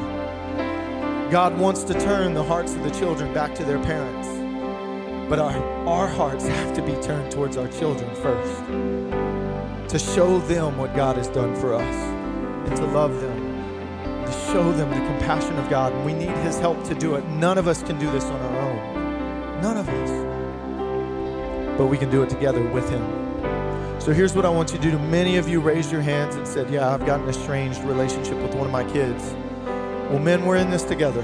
God wants to turn the hearts of the children back to their parents, but our, our hearts have to be turned towards our children first, to show them what God has done for us and to love them, to show them the compassion of God. And we need his help to do it. None of us can do this on our own. None of us. But we can do it together with him. So here's what I want you to do. Many of you raised your hands and said, yeah, I've got an estranged relationship with one of my kids. Well, men, we're in this together.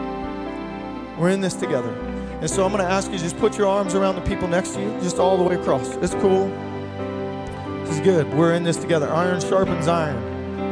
We're in this together. And so I'm going to ask you, just put your arms around the people next to you, just all the way across. It's cool. This is good. We're in this together. Iron sharpens iron.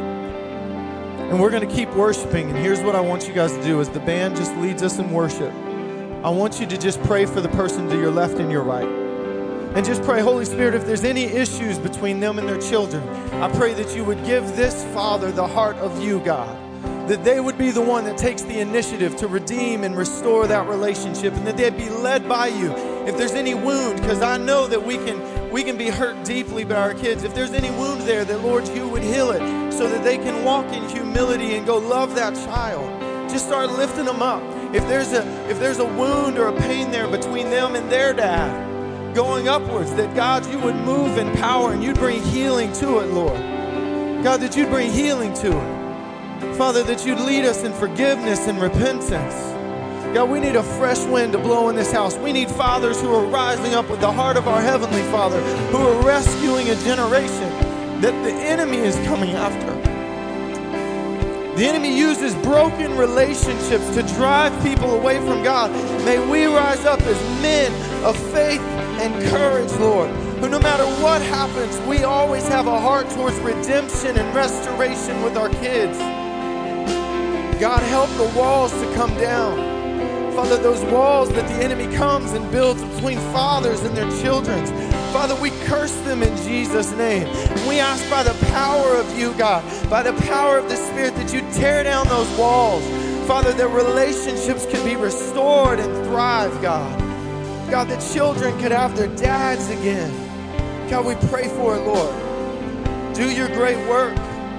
And we're going to keep worshiping. And here's what I want you guys to do as the band just leads us in worship. I want you to just pray for the person to your left and your right. And just pray, Holy Spirit, if there's any issues between them and their children, I pray that you would give this father the heart of you, God. That they would be the one that takes the initiative to redeem and restore that relationship, and that they'd be led by you. If there's any wound, because I know that we can we can be hurt deeply by our kids. If there's any wound there, that Lord, you would heal it so that they can walk in humility and go love that child. Just start lifting them up. If there's a if there's a wound or a pain there between them and their dad, going upwards, that God, you would move in power and you'd bring healing to it, Lord. God, that you'd bring healing to it. Father, that you'd lead us in forgiveness and repentance. God, we need a fresh wind to blow in this house. We need fathers who are rising up with the heart of our Heavenly Father, who are rescuing a generation that the enemy is coming after. The enemy uses broken relationships to drive people away from God. May we rise up as men of faith and courage, Lord, who no matter what happens, we always have a heart towards redemption and restoration with our kids. God, help the walls to come down. Father, those walls that the enemy comes and builds between fathers and their children, Father, we curse them in Jesus' name. And we ask by the power of you, God, by the power of the Spirit, that you tear down those walls. Father, that relationships can be restored and thrive, God. God, that children could have their dads again. God, we pray for it, Lord. Do your great work.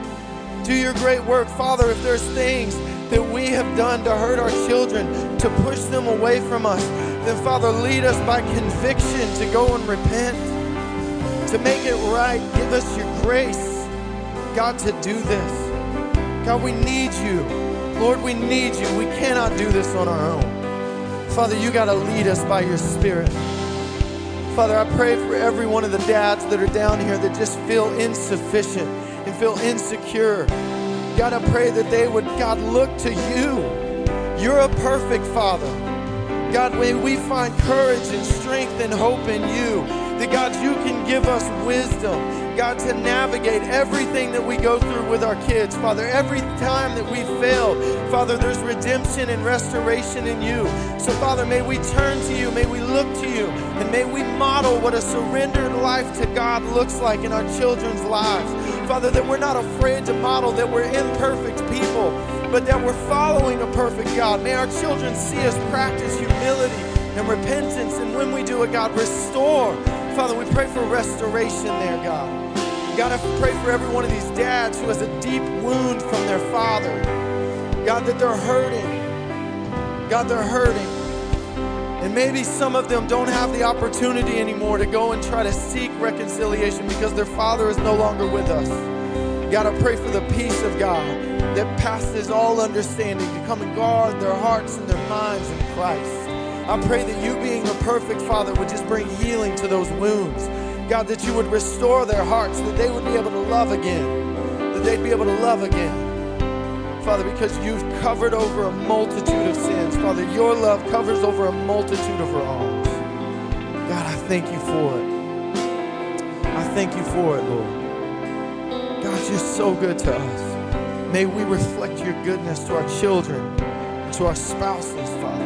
Do your great work. Father, if there's things that we have done to hurt our children, to push them away from us, then Father, lead us by conviction to go and repent, to make it right. Give us your grace, God, to do this. God, we need you. Lord, we need you. We cannot do this on our own. Father, you got to lead us by your Spirit. Father, I pray for every one of the dads that are down here that just feel insufficient and feel insecure. God, I pray that they would, God, look to you. You're a perfect Father. God, may we find courage and strength and hope in you. That, God, you can give us wisdom, God, to navigate everything that we go through with our kids. Father, every time that we fail, Father, there's redemption and restoration in you. So, Father, may we turn to you, may we look to you, and may we model what a surrendered life to God looks like in our children's lives. Father, that we're not afraid to model that we're imperfect people, but that we're following a perfect God. May our children see us practice humility and repentance, and when we do it, God, restore. Father, we pray for restoration there, God. God, I pray for every one of these dads who has a deep wound from their father. God, that they're hurting. God, they're hurting. And maybe some of them don't have the opportunity anymore to go and try to seek reconciliation because their father is no longer with us. God, I pray for the peace of God that passes all understanding to come and guard their hearts and their minds in Christ. I pray that you, being a perfect Father, would just bring healing to those wounds. God, that you would restore their hearts, that they would be able to love again, that they'd be able to love again. Father, because you've covered over a multitude of sins. Father, your love covers over a multitude of wrongs. God, I thank you for it. I thank you for it, Lord. God, you're so good to us. May we reflect your goodness to our children and to our spouses, Father.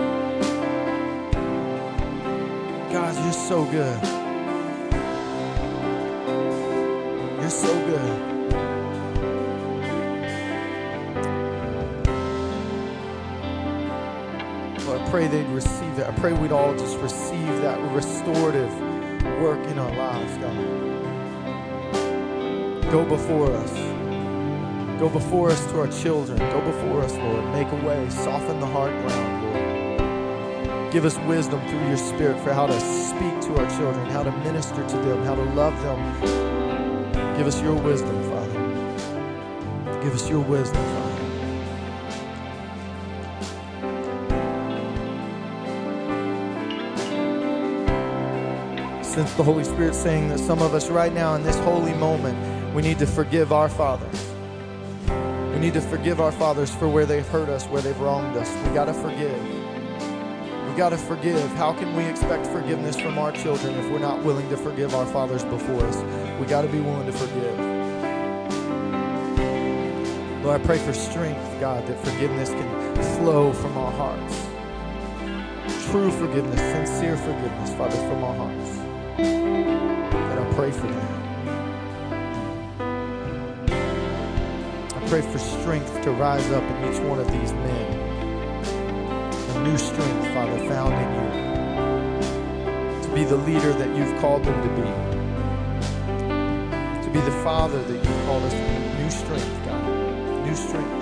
God, you're so good. You're so good. Lord, I pray they'd receive it. I pray we'd all just receive that restorative work in our lives, God. Go before us. Go before us to our children. Go before us, Lord. Make a way. Soften the hard ground, Lord. Give us wisdom through your Spirit for how to speak to our children, How to minister to them, how to love them. Give us your wisdom, Father. Give us your wisdom, Father. Since the Holy Spirit's saying that some of us right now in this holy moment, we need to forgive our fathers. We need to forgive our fathers for where they've hurt us, where they've wronged us. We got to forgive. We got to forgive. How can we expect forgiveness from our children if we're not willing to forgive our fathers before us? We got to be willing to forgive. Lord, I pray for strength, God, that forgiveness can flow from our hearts. True forgiveness, sincere forgiveness, Father, from our hearts. God, I pray for that. I pray for strength to rise up in each one of these men. A new strength, Father, found in you. To be the leader that you've called them to be. To be the father that you've called us to be. New strength, God. New strength.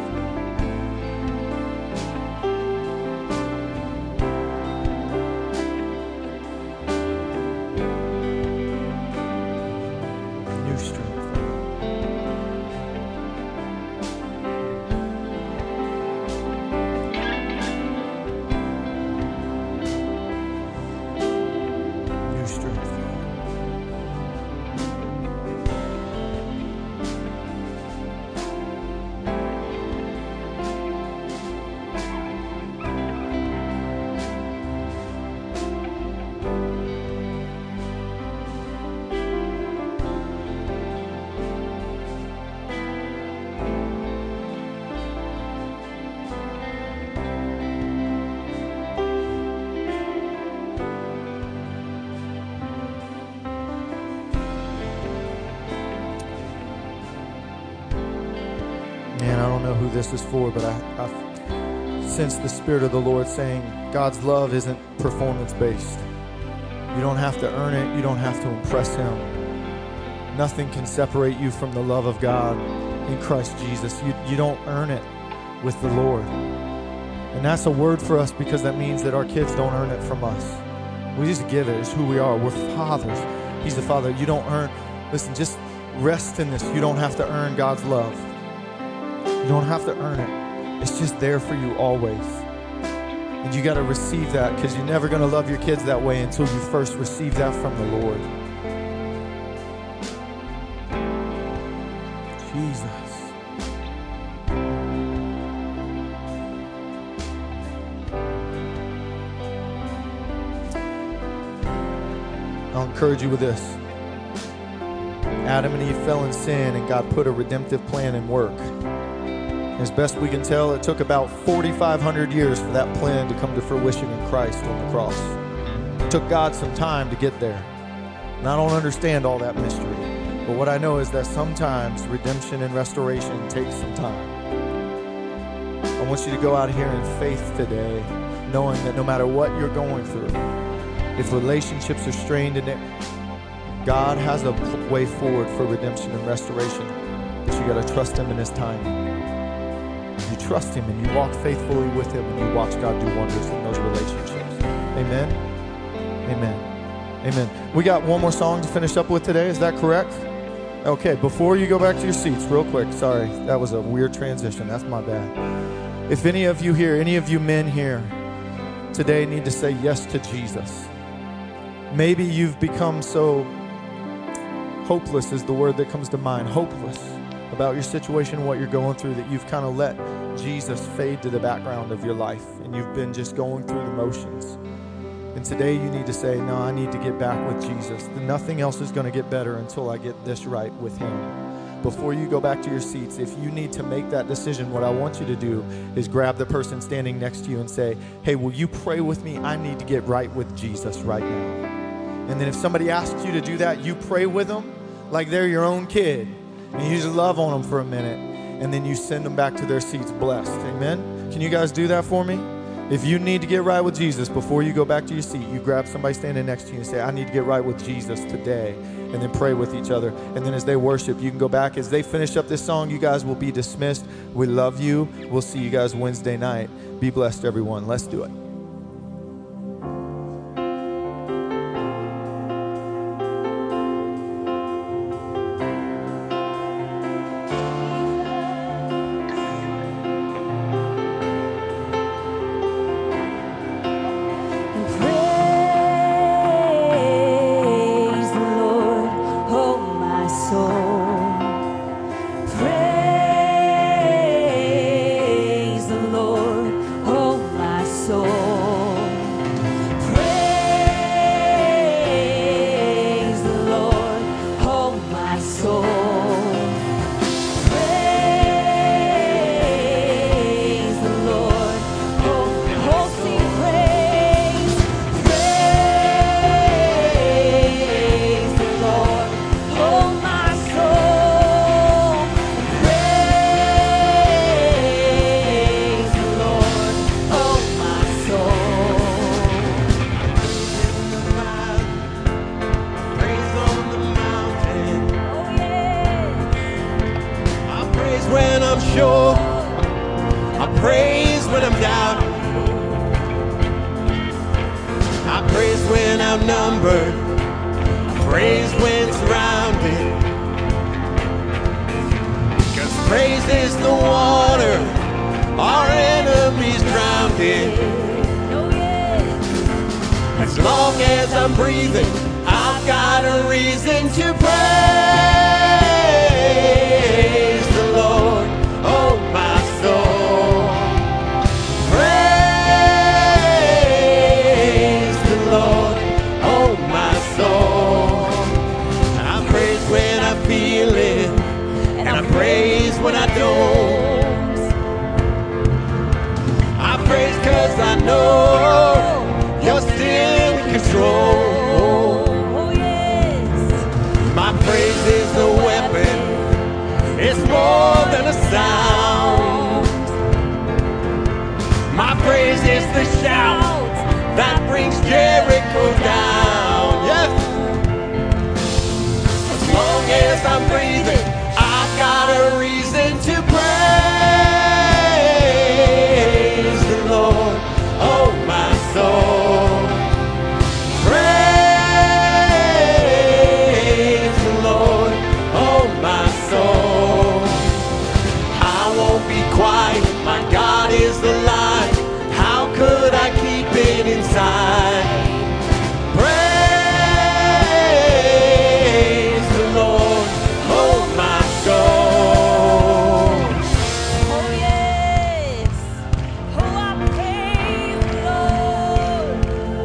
don't know who this is for, but I, I sense the Spirit of the Lord saying God's love isn't performance-based. You don't have to earn it. You don't have to impress Him. Nothing can separate you from the love of God in Christ Jesus. You, you don't earn it with the Lord. And that's a word for us because that means that our kids don't earn it from us. We just give it. It's who we are. We're fathers. He's the Father. You don't earn. Listen, just rest in this. You don't have to earn God's love. You don't have to earn it. It's just there for you always. And you got to receive that because you're never going to love your kids that way until you first receive that from the Lord. Jesus. I'll encourage you with this. Adam and Eve fell in sin and God put a redemptive plan in work. As best we can tell, it took about forty-five hundred years for that plan to come to fruition in Christ on the cross. It took God some time to get there. And I don't understand all that mystery. But what I know is that sometimes redemption and restoration takes some time. I want you to go out here in faith today, knowing that no matter what you're going through, if relationships are strained in it, God has a way forward for redemption and restoration. But you got to trust Him in His timing. You trust Him and you walk faithfully with Him and you watch God do wonders in those relationships. Amen? Amen. Amen. We got one more song to finish up with today. Is that correct? Okay, before you go back to your seats, real quick. Sorry, that was a weird transition. That's my bad. If any of you here, any of you men here today need to say yes to Jesus. Maybe you've become so hopeless is the word that comes to mind. Hopeless about your situation, what you're going through, that you've kind of let Jesus fade to the background of your life and you've been just going through the motions. And today you need to say, no, I need to get back with Jesus. Nothing else is going to get better until I get this right with Him. Before you go back to your seats, if you need to make that decision, what I want you to do is grab the person standing next to you and say, hey, will you pray with me? I need to get right with Jesus right now. And then if somebody asks you to do that, you pray with them like they're your own kid. And you just love on them for a minute. And then you send them back to their seats blessed. Amen? Can you guys do that for me? If you need to get right with Jesus, before you go back to your seat, you grab somebody standing next to you and say, I need to get right with Jesus today. And then pray with each other. And then as they worship, you can go back. As they finish up this song, you guys will be dismissed. We love you. We'll see you guys Wednesday night. Be blessed, everyone. Let's do it. brings Jericho down. Yes. As long as I'm breathing, I've got a reason to praise the Lord, oh my soul. Praise the Lord, oh my soul. I won't be quiet, my God is alive. How could I keep it inside? Praise the Lord, oh my soul. Oh yes, oh I praise the Lord.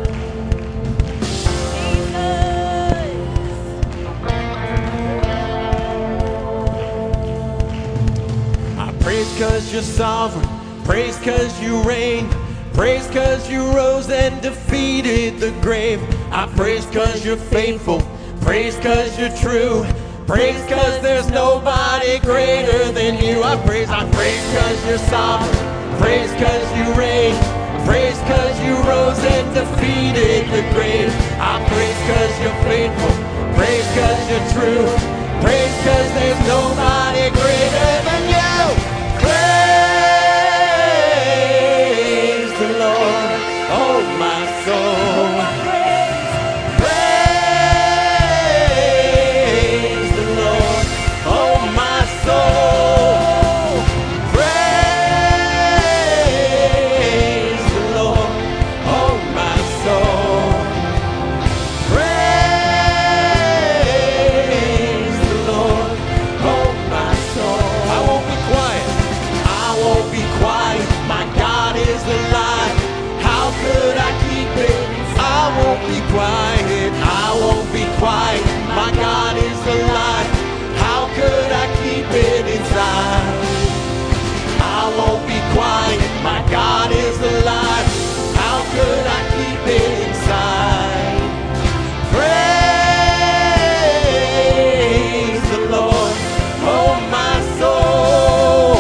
I praise cause you're sovereign, praise cause you reign, praise cause you rose and defeated the grave. I praise cause you're faithful, praise cause you're true, praise cause there's nobody greater than you. I praise, I praise cause you're sovereign, praise cause you reign, praise cause you rose and defeated the grave. I praise cause you're faithful, praise cause you're true, praise cause there's nobody greater than you. Praise the Lord, oh my soul. Praise the Lord, oh my soul. Praise the Lord, oh my soul. Praise the Lord, oh my soul. I won't be quiet, I won't be quiet. My God is alive. How could I keep it? I won't be quiet, I won't be quiet. My God is alive. How could I keep it inside? I won't be quiet, my God is alive. How could I keep it inside? Praise the Lord, oh my soul.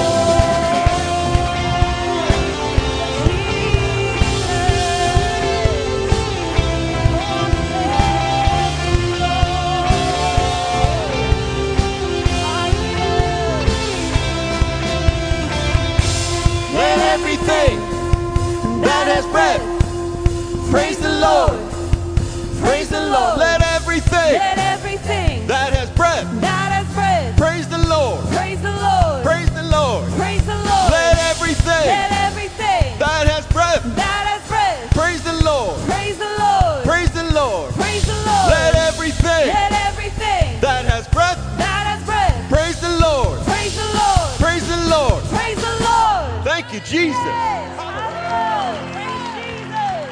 Let everything that has breath praise the Lord. Praise the Lord. Let everything Let everything that has breath that has breath praise the Lord. praise the Lord. Praise the Lord. Praise the Lord. Let everything Let everything that has breath that has breath praise the Lord. praise the Lord. Praise the Lord. Praise the Lord. Let everything Let everything that has breath that has breath praise the Lord. praise the Lord. Praise the Lord. Praise the Lord. Thank you, Jesus. Yes. Praise Jesus.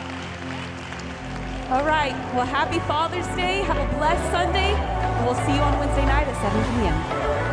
All right. Well, happy Father's Day. Have a blessed Sunday. And we'll see you on Wednesday night at seven p.m.